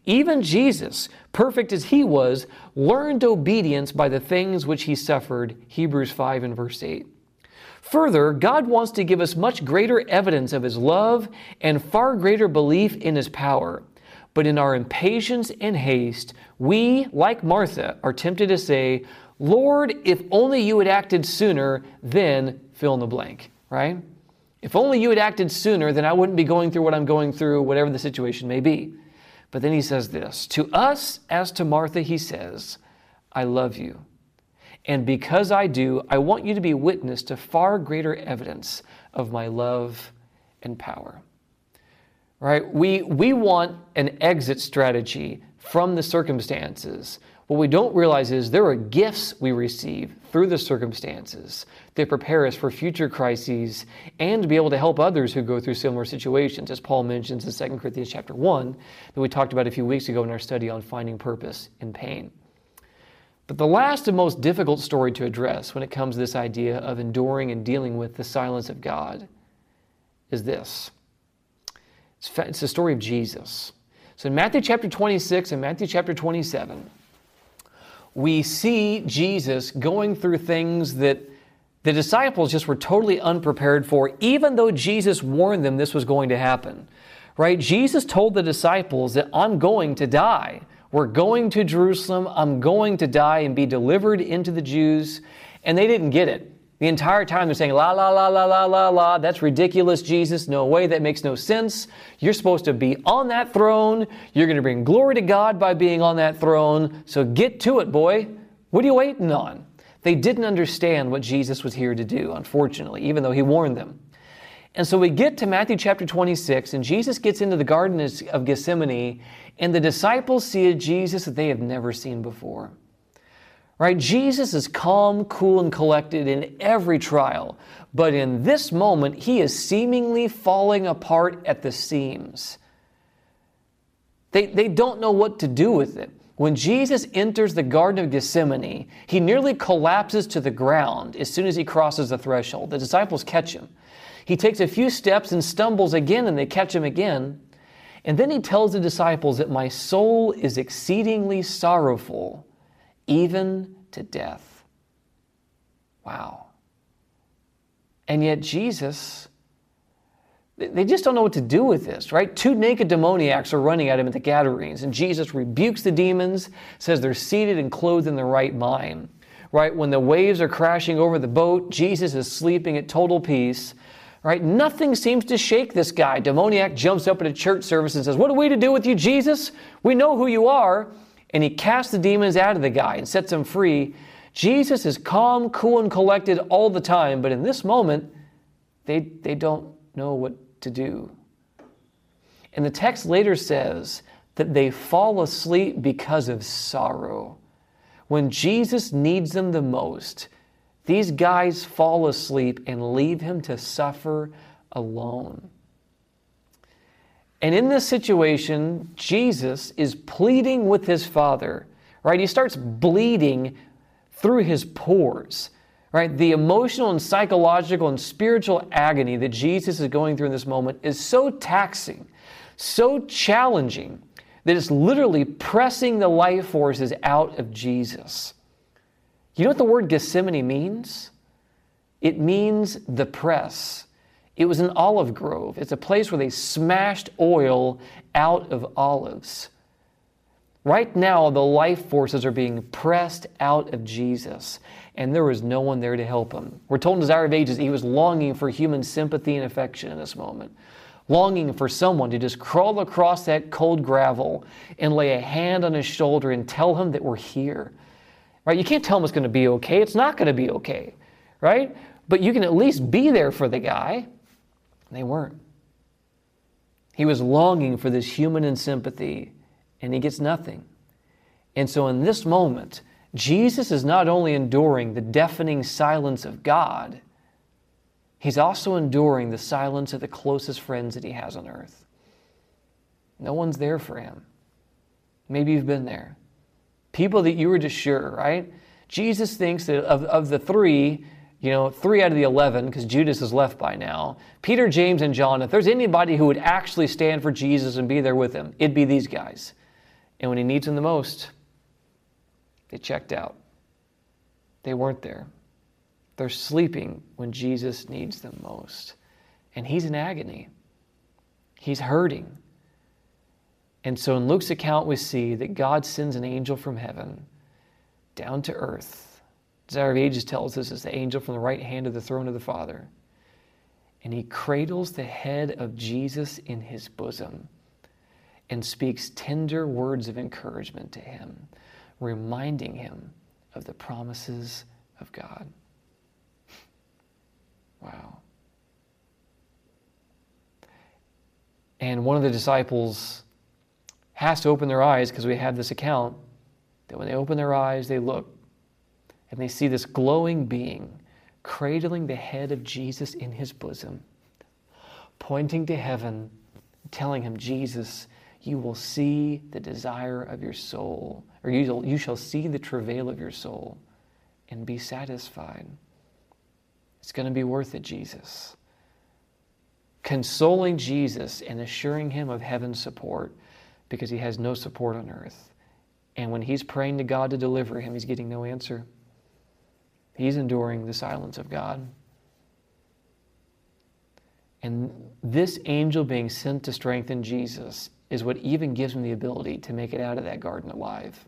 Even Jesus, perfect as he was, learned obedience by the things which he suffered, Hebrews five and verse eight. Further, God wants to give us much greater evidence of his love and far greater belief in his power. But in our impatience and haste, we, like Martha, are tempted to say, Lord, if only you had acted sooner, then fill in the blank, right? If only you had acted sooner, then I wouldn't be going through what I'm going through, whatever the situation may be. But then he says this, to us, as to Martha, he says, I love you. And because I do, I want you to be witness to far greater evidence of my love and power. Right? We, we want an exit strategy from the circumstances. What we don't realize is there are gifts we receive through the circumstances that prepare us for future crises and to be able to help others who go through similar situations, as Paul mentions in Second Corinthians chapter one that we talked about a few weeks ago in our study on finding purpose in pain. But the last and most difficult story to address when it comes to this idea of enduring and dealing with the silence of God is this. It's the story of Jesus. So in Matthew chapter twenty-six and Matthew chapter twenty-seven, we see Jesus going through things that the disciples just were totally unprepared for, even though Jesus warned them this was going to happen. Right? Jesus told the disciples that I'm going to die. We're going to Jerusalem. I'm going to die and be delivered into the Jews. And they didn't get it. The entire time they're saying, la, la, la, la, la, la, la, that's ridiculous, Jesus. No way, that makes no sense. You're supposed to be on that throne. You're going to bring glory to God by being on that throne. So get to it, boy. What are you waiting on? They didn't understand what Jesus was here to do, unfortunately, even though he warned them. And so we get to Matthew chapter twenty-six, and Jesus gets into the Garden of Gethsemane, and the disciples see a Jesus that they have never seen before. Right? Jesus is calm, cool, and collected in every trial. But in this moment, he is seemingly falling apart at the seams. They, they don't know what to do with it. When Jesus enters the Garden of Gethsemane, he nearly collapses to the ground as soon as he crosses the threshold. The disciples catch him. He takes a few steps and stumbles again, and they catch him again. And then he tells the disciples that my soul is exceedingly sorrowful, even to death. Wow. And yet Jesus, they just don't know what to do with this, right? Two naked demoniacs are running at him at the Gadarenes, and Jesus rebukes the demons, says they're seated and clothed in their right mind. Right? When the waves are crashing over the boat, Jesus is sleeping at total peace. Right? Nothing seems to shake this guy. Demoniac jumps up at a church service and says, what are we to do with you, Jesus? We know who you are. And he casts the demons out of the guy and sets him free. Jesus is calm, cool, and collected all the time. But in this moment, they, they don't know what to do. And the text later says that they fall asleep because of sorrow. When Jesus needs them the most, these guys fall asleep and leave him to suffer alone. And in this situation, Jesus is pleading with his Father, right? He starts bleeding through his pores, right? The emotional and psychological and spiritual agony that Jesus is going through in this moment is so taxing, so challenging, that it's literally pressing the life forces out of Jesus. You know what the word Gethsemane means? It means the press. It was an olive grove. It's a place where they smashed oil out of olives. Right now, the life forces are being pressed out of Jesus, and there was no one there to help him. We're told in Desire of Ages he was longing for human sympathy and affection in this moment, longing for someone to just crawl across that cold gravel and lay a hand on his shoulder and tell him that we're here. Right? You can't tell him it's going to be okay. It's not going to be okay, right? But you can at least be there for the guy. They weren't. He was longing for this human and sympathy, and he gets nothing. And so in this moment, Jesus is not only enduring the deafening silence of God, he's also enduring the silence of the closest friends that he has on earth. No one's there for him. Maybe you've been there. People that you were just sure, right? Jesus thinks that of, of the three, you know, three out of the eleven, because Judas is left by now, Peter, James, and John, if there's anybody who would actually stand for Jesus and be there with him, it'd be these guys. And when he needs them the most, they checked out. They weren't there. They're sleeping when Jesus needs them most. And he's in agony. He's hurting. And so in Luke's account, we see that God sends an angel from heaven down to earth. Desire of Ages tells us it's the angel from the right hand of the throne of the Father. And he cradles the head of Jesus in his bosom and speaks tender words of encouragement to him, reminding him of the promises of God. Wow. And one of the disciples has to open their eyes, because we have this account that when they open their eyes, they look and they see this glowing being cradling the head of Jesus in his bosom, pointing to heaven, telling him, Jesus, you will see the desire of your soul, or you, you shall see the travail of your soul and be satisfied. It's going to be worth it, Jesus. Consoling Jesus and assuring him of heaven's support, because he has no support on earth. And when he's praying to God to deliver him, he's getting no answer. He's enduring the silence of God. And this angel being sent to strengthen Jesus is what even gives him the ability to make it out of that garden alive.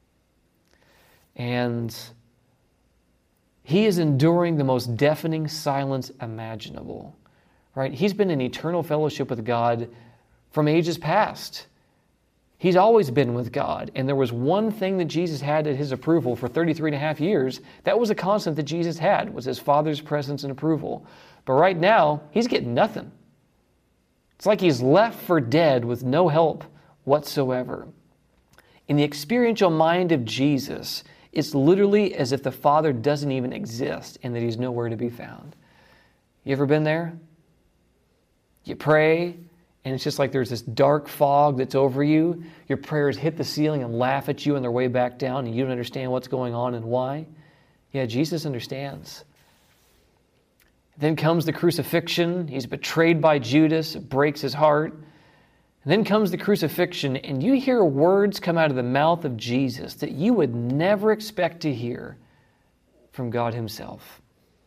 And he is enduring the most deafening silence imaginable. Right? He's been in eternal fellowship with God from ages past. He's always been with God. And there was one thing that Jesus had at his approval for thirty-three and a half years. That was a constant that Jesus had, was his Father's presence and approval. But right now, he's getting nothing. It's like he's left for dead with no help whatsoever. In the experiential mind of Jesus, it's literally as if the Father doesn't even exist and that he's nowhere to be found. You ever been there? You pray, and it's just like there's this dark fog that's over you. Your prayers hit the ceiling and laugh at you on their way back down, and you don't understand what's going on and why. Yeah, Jesus understands. Then comes the crucifixion. He's betrayed by Judas. It breaks his heart. And then comes the crucifixion, and you hear words come out of the mouth of Jesus that you would never expect to hear from God himself.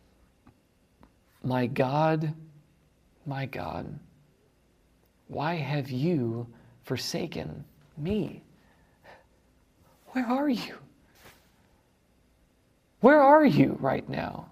My God, my God, why have you forsaken me? Where are you? Where are you right now?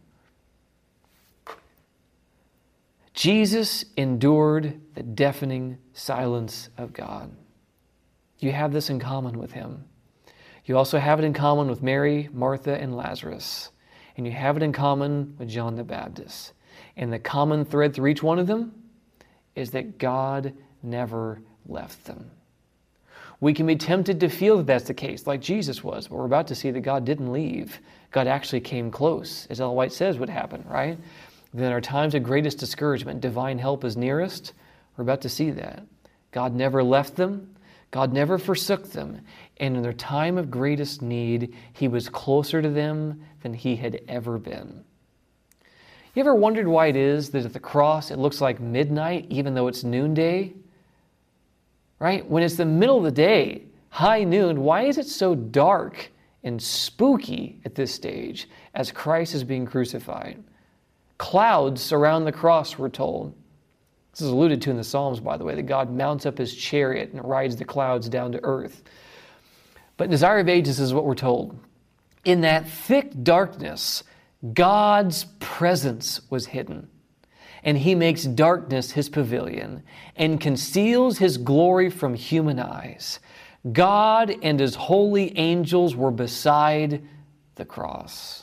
Jesus endured the deafening silence of God. You have this in common with him. You also have it in common with Mary, Martha, and Lazarus. And you have it in common with John the Baptist. And the common thread through each one of them is that God never left them. We can be tempted to feel that that's the case, like Jesus was, but we're about to see that God didn't leave. God actually came close, as Ellen White says would happen, right? Then in our times of greatest discouragement, divine help is nearest. We're about to see that. God never left them. God never forsook them. And in their time of greatest need, he was closer to them than he had ever been. You ever wondered why it is that at the cross it looks like midnight even though it's noonday? Right? When it's the middle of the day, high noon, why is it so dark and spooky at this stage as Christ is being crucified? Clouds surround the cross, we're told. This is alluded to in the Psalms, by the way, that God mounts up his chariot and rides the clouds down to earth. But in Desire of Ages is what we're told. In that thick darkness, God's presence was hidden, and he makes darkness his pavilion and conceals his glory from human eyes. God and his holy angels were beside the cross.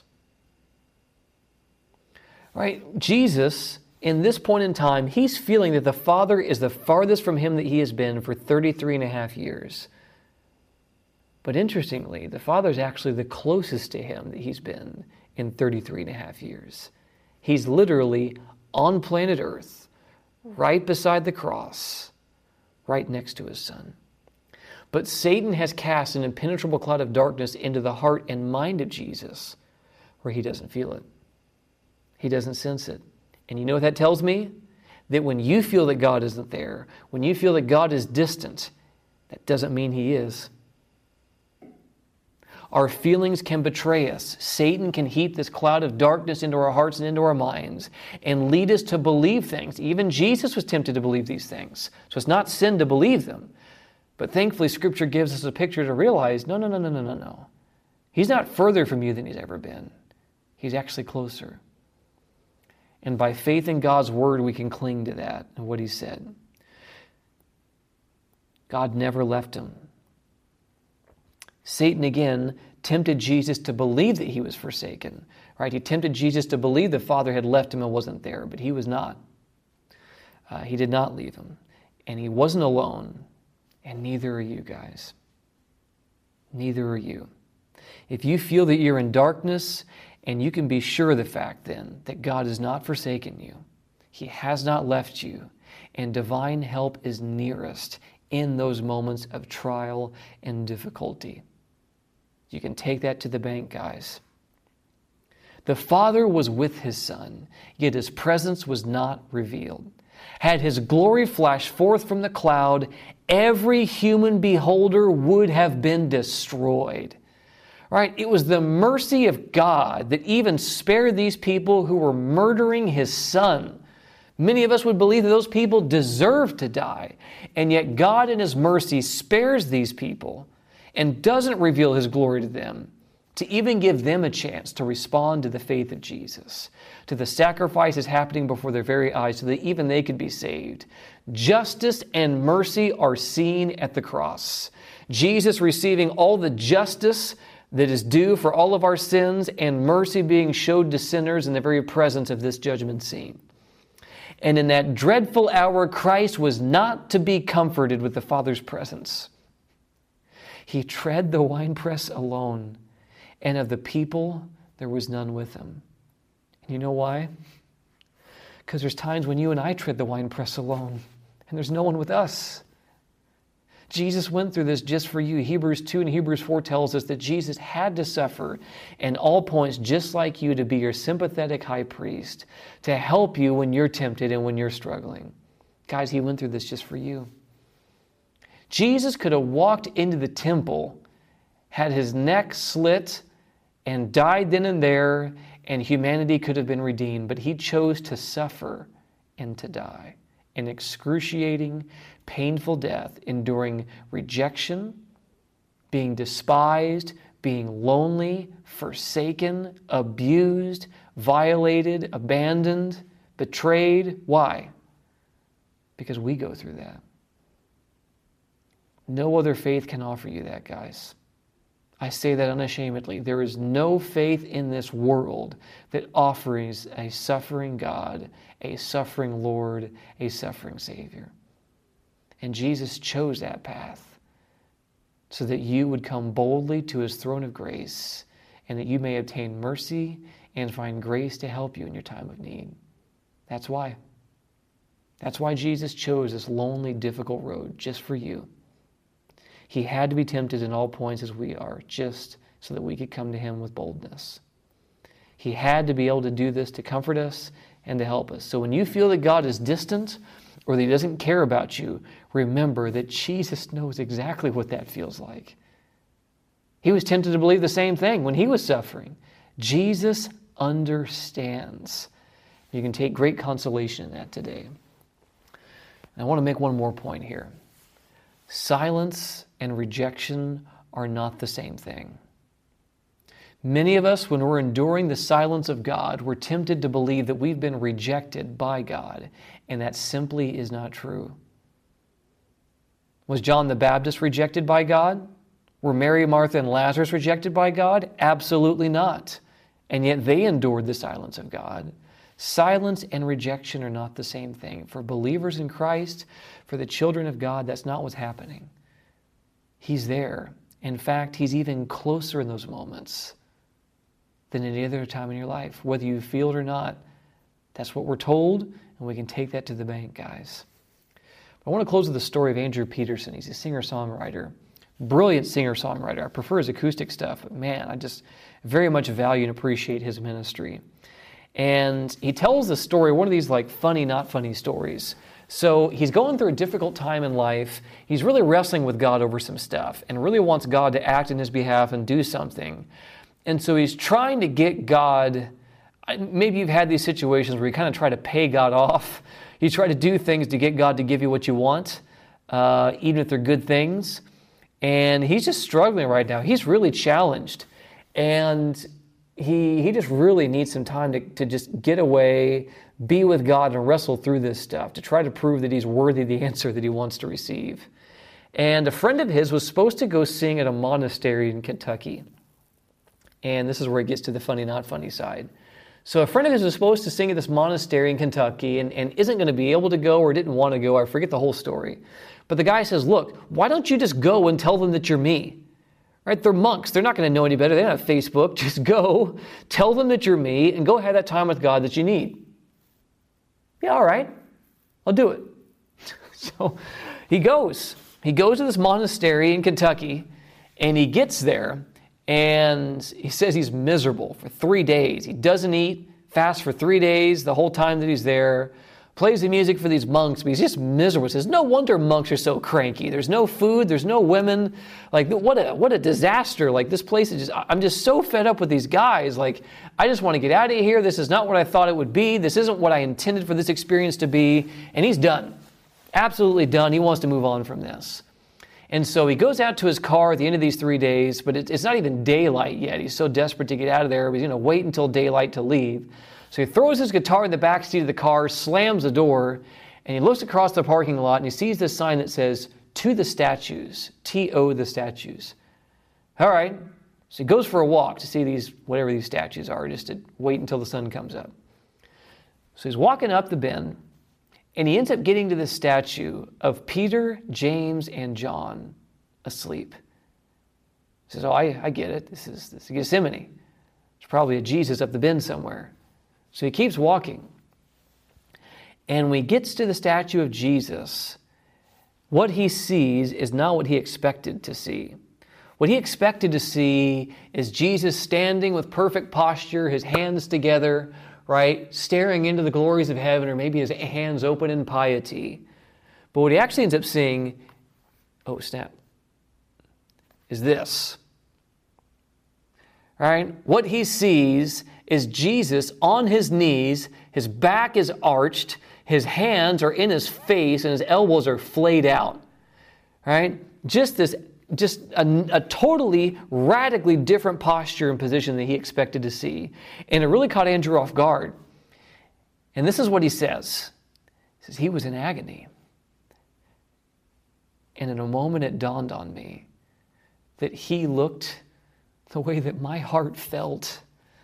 Right? Jesus, in this point in time, he's feeling that the Father is the farthest from him that he has been for thirty-three and a half years. But interestingly, the Father's actually the closest to him that he's been in thirty-three and a half years. He's literally on planet Earth, right beside the cross, right next to his Son. But Satan has cast an impenetrable cloud of darkness into the heart and mind of Jesus, where he doesn't feel it. He doesn't sense it. And you know what that tells me? That when you feel that God isn't there, when you feel that God is distant, that doesn't mean he is. Our feelings can betray us. Satan can heap this cloud of darkness into our hearts and into our minds and lead us to believe things. Even Jesus was tempted to believe these things. So it's not sin to believe them. But thankfully, Scripture gives us a picture to realize, no, no, no, no, no, no, no. He's not further from you than he's ever been. He's actually closer. And by faith in God's word, we can cling to that and what he said. God never left him. Satan, again, tempted Jesus to believe that he was forsaken. Right? He tempted Jesus to believe the Father had left him and wasn't there, but he was not. Uh, he did not leave him. And he wasn't alone. And neither are you guys. Neither are you. If you feel that you're in darkness, and you can be sure of the fact then that God has not forsaken you. He has not left you. And divine help is nearest in those moments of trial and difficulty. You can take that to the bank, guys. The Father was with his Son, yet his presence was not revealed. Had his glory flashed forth from the cloud, every human beholder would have been destroyed. Right? It was the mercy of God that even spared these people who were murdering his Son. Many of us would believe that those people deserve to die, and yet God in his mercy spares these people and doesn't reveal his glory to them, to even give them a chance to respond to the faith of Jesus, to the sacrifices happening before their very eyes so that even they could be saved. Justice and mercy are seen at the cross. Jesus receiving all the justice that is due for all of our sins, and mercy being showed to sinners in the very presence of this judgment scene. And in that dreadful hour, Christ was not to be comforted with the Father's presence. He tread the winepress alone, and of the people there was none with him. And you know why? Because there's times when you and I tread the winepress alone, and there's no one with us. Jesus went through this just for you. Hebrews two and Hebrews four tells us that Jesus had to suffer in all points just like you to be your sympathetic high priest, to help you when you're tempted and when you're struggling. Guys, he went through this just for you. Jesus could have walked into the temple, had his neck slit, and died then and there, and humanity could have been redeemed, but he chose to suffer and to die. An excruciating, painful death, enduring rejection, being despised, being lonely, forsaken, abused, violated, abandoned, betrayed. Why? Because we go through that. No other faith can offer you that, guys. I say that unashamedly. There is no faith in this world that offers a suffering God, a suffering Lord, a suffering Savior. And Jesus chose that path so that you would come boldly to his throne of grace and that you may obtain mercy and find grace to help you in your time of need. That's why. That's why Jesus chose this lonely, difficult road just for you. He had to be tempted in all points as we are, just so that we could come to him with boldness. He had to be able to do this to comfort us and to help us. So when you feel that God is distant or that he doesn't care about you, remember that Jesus knows exactly what that feels like. He was tempted to believe the same thing when he was suffering. Jesus understands. You can take great consolation in that today. And I want to make one more point here. Silence and rejection are not the same thing. Many of us, when we're enduring the silence of God, we're tempted to believe that we've been rejected by God, and that simply is not true. Was John the Baptist rejected by God? Were Mary, Martha, and Lazarus rejected by God? Absolutely not. And yet they endured the silence of God. Silence and rejection are not the same thing. For believers in Christ, for the children of God, that's not what's happening. He's there. In fact, he's even closer in those moments than any other time in your life. Whether you feel it or not, that's what we're told, and we can take that to the bank, guys. I want to close with the story of Andrew Peterson. He's a singer-songwriter. Brilliant singer-songwriter. I prefer his acoustic stuff, but man, I just very much value and appreciate his ministry. And he tells the story, one of these like funny, not funny stories, So he's going through a difficult time in life. He's really wrestling with God over some stuff and really wants God to act in his behalf and do something. And so he's trying to get God, maybe you've had these situations where you kind of try to pay God off. You try to do things to get God to give you what you want, uh, even if they're good things. And he's just struggling right now. He's really challenged. And he he just really needs some time to, to just get away, be with God, and wrestle through this stuff to try to prove that he's worthy of the answer that he wants to receive. And a friend of his was supposed to go sing at a monastery in Kentucky. And this is where it gets to the funny, not funny side. So a friend of his was supposed to sing at this monastery in Kentucky and, and isn't going to be able to go or didn't want to go. I forget the whole story. But the guy says, look, why don't you just go and tell them that you're me? Right? They're monks. They're not going to know any better. They don't have Facebook. Just go, tell them that you're me, and go have that time with God that you need. Yeah, all right. I'll do it. So he goes. He goes to this monastery in Kentucky, and he gets there, and he says he's miserable for three days. He doesn't eat, fasts for three days the whole time that he's there, plays the music for these monks, but he's just miserable. He says, no wonder monks are so cranky. There's no food, there's no women. Like, what a what a disaster. Like, this place is just, I'm just so fed up with these guys. Like, I just want to get out of here. This is not what I thought it would be. This isn't what I intended for this experience to be. And he's done. Absolutely done. He wants to move on from this. And so he goes out to his car at the end of these three days, but it, it's not even daylight yet. He's so desperate to get out of there, but he's going to wait until daylight to leave. So he throws his guitar in the back seat of the car, slams the door, and he looks across the parking lot and he sees this sign that says, to the statues, T O the statues. All right. So he goes for a walk to see these, whatever these statues are, just to wait until the sun comes up. So he's walking up the bend, and he ends up getting to the statue of Peter, James, and John asleep. He says, oh, I, I get it. This is, this is Gethsemane. There's probably a Jesus up the bend somewhere. So he keeps walking. And when he gets to the statue of Jesus, what he sees is not what he expected to see. What he expected to see is Jesus standing with perfect posture, his hands together, right, staring into the glories of heaven, or maybe his hands open in piety. But what he actually ends up seeing, oh snap, is this. All right? What he sees is Jesus on his knees, his back is arched, his hands are in his face, and his elbows are flayed out. All right? Just this, just a, a totally, radically different posture and position than he expected to see. And it really caught Andrew off guard. And this is what he says. He says, he was in agony. And in a moment it dawned on me that he looked the way that my heart felt.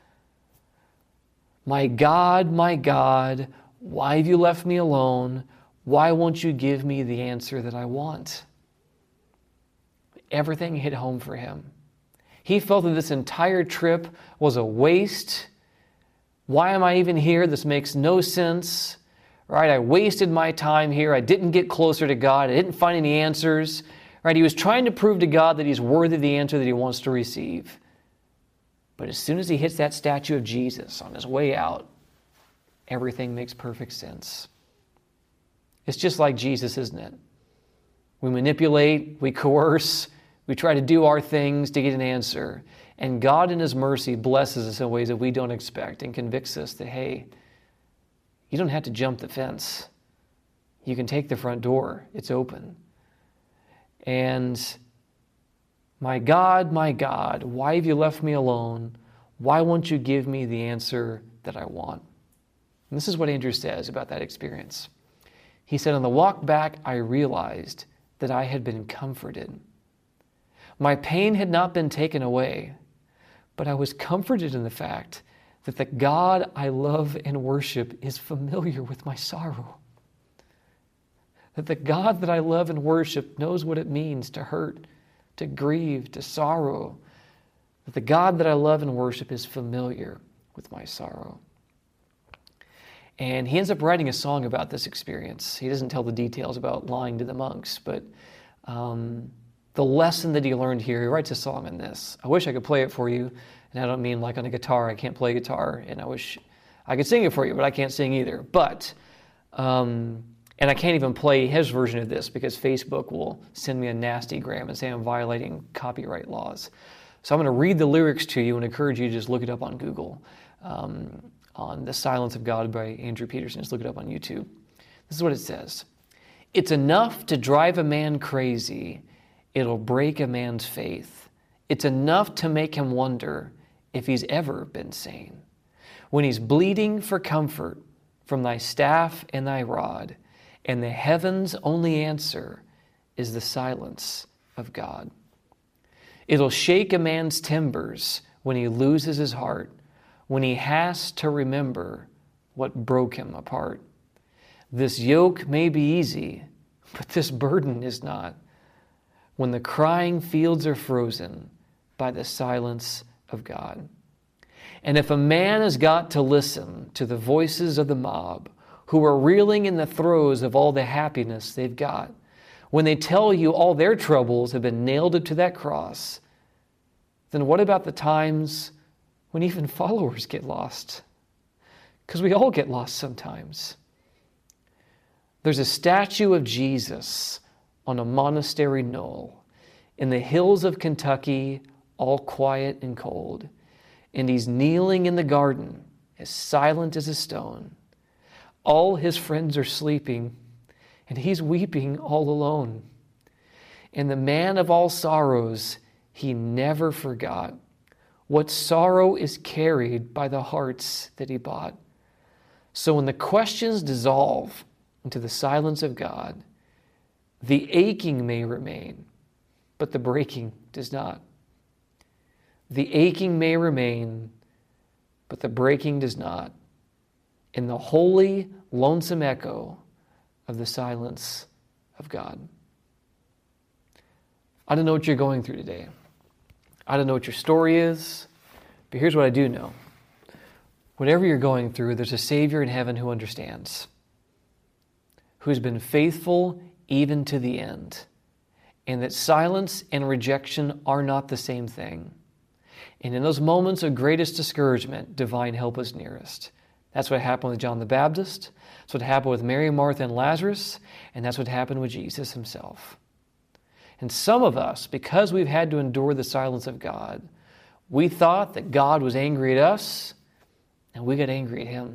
My God, my God, why have you left me alone? Why won't you give me the answer that I want? Everything hit home for him. He felt that this entire trip was a waste. Why am I even here? This makes no sense. Right? I wasted my time here. I didn't get closer to God. I didn't find any answers. Right? He was trying to prove to God that he's worthy of the answer that he wants to receive. But as soon as he hits that statue of Jesus on his way out, everything makes perfect sense. It's just like Jesus, isn't it? We manipulate, we coerce, we try to do our things to get an answer. And God in his mercy blesses us in ways that we don't expect and convicts us that, hey, you don't have to jump the fence. You can take the front door. It's open. And my God, my God, why have you left me alone? Why won't you give me the answer that I want? And this is what Andrew says about that experience. He said, on the walk back, I realized that I had been comforted. My pain had not been taken away, but I was comforted in the fact that the God I love and worship is familiar with my sorrow. That the God that I love and worship knows what it means to hurt, to grieve, to sorrow. That the God that I love and worship is familiar with my sorrow. And he ends up writing a song about this experience. He doesn't tell the details about lying to the monks, but um, the lesson that he learned here, he writes a song on this. I wish I could play it for you, and I don't mean like on a guitar. I can't play guitar, and I wish I could sing it for you, but I can't sing either. But um, And I can't even play his version of this because Facebook will send me a nasty gram and say I'm violating copyright laws. So I'm going to read the lyrics to you and encourage you to just look it up on Google, um, on The Silence of God by Andrew Peterson. Just look it up on YouTube. This is what it says. It's enough to drive a man crazy. It'll break a man's faith. It's enough to make him wonder if he's ever been sane. When he's bleeding for comfort from thy staff and thy rod, and the heaven's only answer is the silence of God. It'll shake a man's timbers when he loses his heart, when he has to remember what broke him apart. This yoke may be easy, but this burden is not. When the crying fields are frozen by the silence of God. And if a man has got to listen to the voices of the mob who are reeling in the throes of all the happiness they've got, when they tell you all their troubles have been nailed up to that cross, then what about the times when even followers get lost? Because we all get lost sometimes. There's a statue of Jesus on a monastery knoll in the hills of Kentucky, all quiet and cold. And he's kneeling in the garden, as silent as a stone. All his friends are sleeping, and he's weeping all alone. And the man of all sorrows, he never forgot what sorrow is carried by the hearts that he bought. So when the questions dissolve into the silence of God, the aching may remain, but the breaking does not. The aching may remain, but the breaking does not. In the holy, lonesome echo of the silence of God. I don't know what you're going through today. I don't know what your story is, but here's what I do know. Whatever you're going through, there's a Savior in heaven who understands, who's been faithful even to the end, and that silence and rejection are not the same thing. And in those moments of greatest discouragement, divine help is nearest. That's what happened with John the Baptist. That's what happened with Mary, Martha, and Lazarus. And that's what happened with Jesus himself. And some of us, because we've had to endure the silence of God, we thought that God was angry at us, and we got angry at him.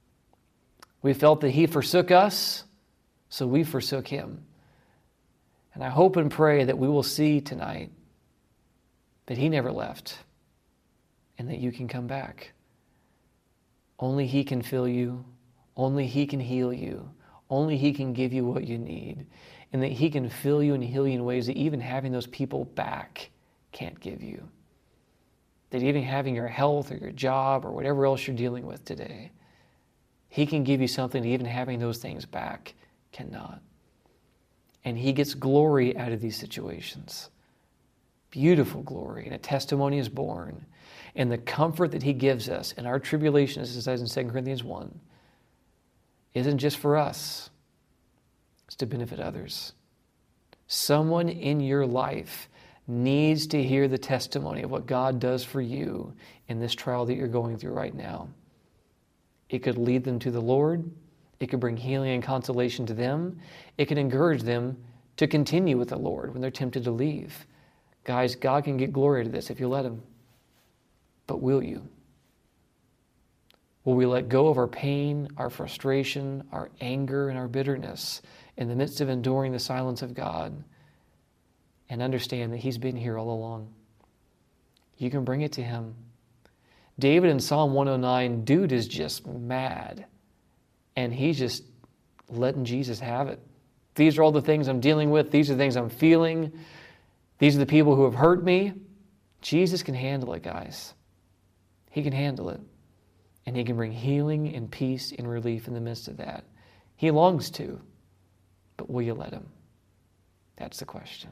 We felt that he forsook us, so we forsook him. And I hope and pray that we will see tonight that he never left, and that you can come back. Only he can fill you. Only he can heal you. Only he can give you what you need. And that he can fill you and heal you in ways that even having those people back can't give you. That even having your health or your job or whatever else you're dealing with today, he can give you something that even having those things back cannot. And he gets glory out of these situations. Beautiful glory. And a testimony is born. And the comfort that he gives us in our tribulation, as it says in Second Corinthians one, isn't just for us. It's to benefit others. Someone in your life needs to hear the testimony of what God does for you in this trial that you're going through right now. It could lead them to the Lord. It could bring healing and consolation to them. It can encourage them to continue with the Lord when they're tempted to leave. Guys, God can get glory to this if you let him. But will you? Will we let go of our pain, our frustration, our anger, and our bitterness in the midst of enduring the silence of God and understand that he's been here all along? You can bring it to him. David in Psalm one oh nine, dude is just mad. And he's just letting Jesus have it. These are all the things I'm dealing with. These are the things I'm feeling. These are the people who have hurt me. Jesus can handle it, guys. He can handle it. And he can bring healing and peace and relief in the midst of that. He longs to. But will you let him? That's the question.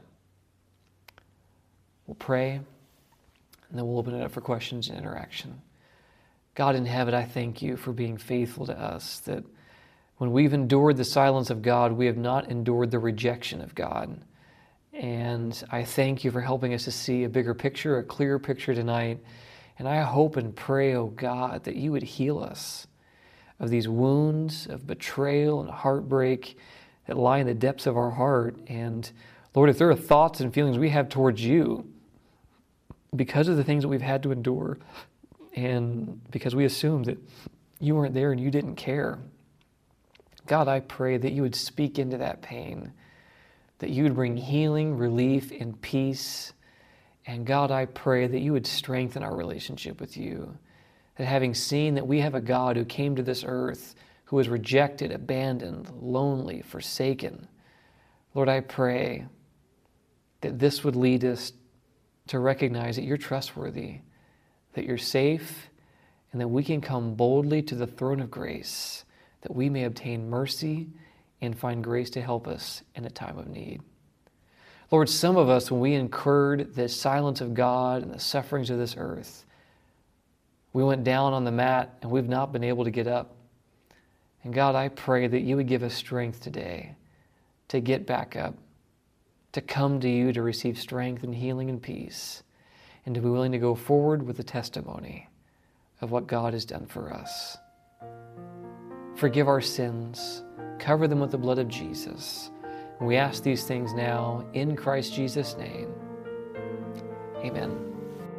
We'll pray, and then we'll open it up for questions and interaction. God in heaven, I thank you for being faithful to us, that when we've endured the silence of God, we have not endured the rejection of God. And I thank you for helping us to see a bigger picture, a clearer picture tonight. And I hope and pray, oh God, that you would heal us of these wounds of betrayal and heartbreak, that lie in the depths of our heart. And Lord, if there are thoughts and feelings we have towards you because of the things that we've had to endure, and because we assumed that you weren't there and you didn't care, God, I pray that you would speak into that pain, that you would bring healing, relief, and peace. And God, I pray that you would strengthen our relationship with you, that having seen that we have a God who came to this earth, who was rejected, abandoned, lonely, forsaken, Lord, I pray that this would lead us to recognize that you're trustworthy, that you're safe, and that we can come boldly to the throne of grace, that we may obtain mercy and find grace to help us in a time of need. Lord, some of us, when we incurred the silence of God and the sufferings of this earth, we went down on the mat and we've not been able to get up. And God, I pray that you would give us strength today to get back up, to come to you to receive strength and healing and peace, and to be willing to go forward with the testimony of what God has done for us. Forgive our sins, cover them with the blood of Jesus. And we ask these things now in Christ Jesus' name. Amen.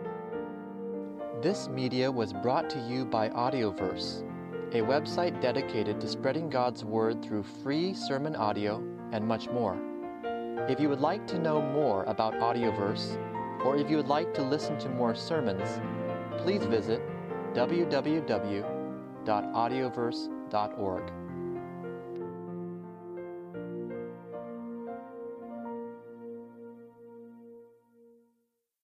This media was brought to you by Audioverse, a website dedicated to spreading God's Word through free sermon audio and much more. If you would like to know more about Audioverse, or if you would like to listen to more sermons, please visit w w w dot audioverse dot org.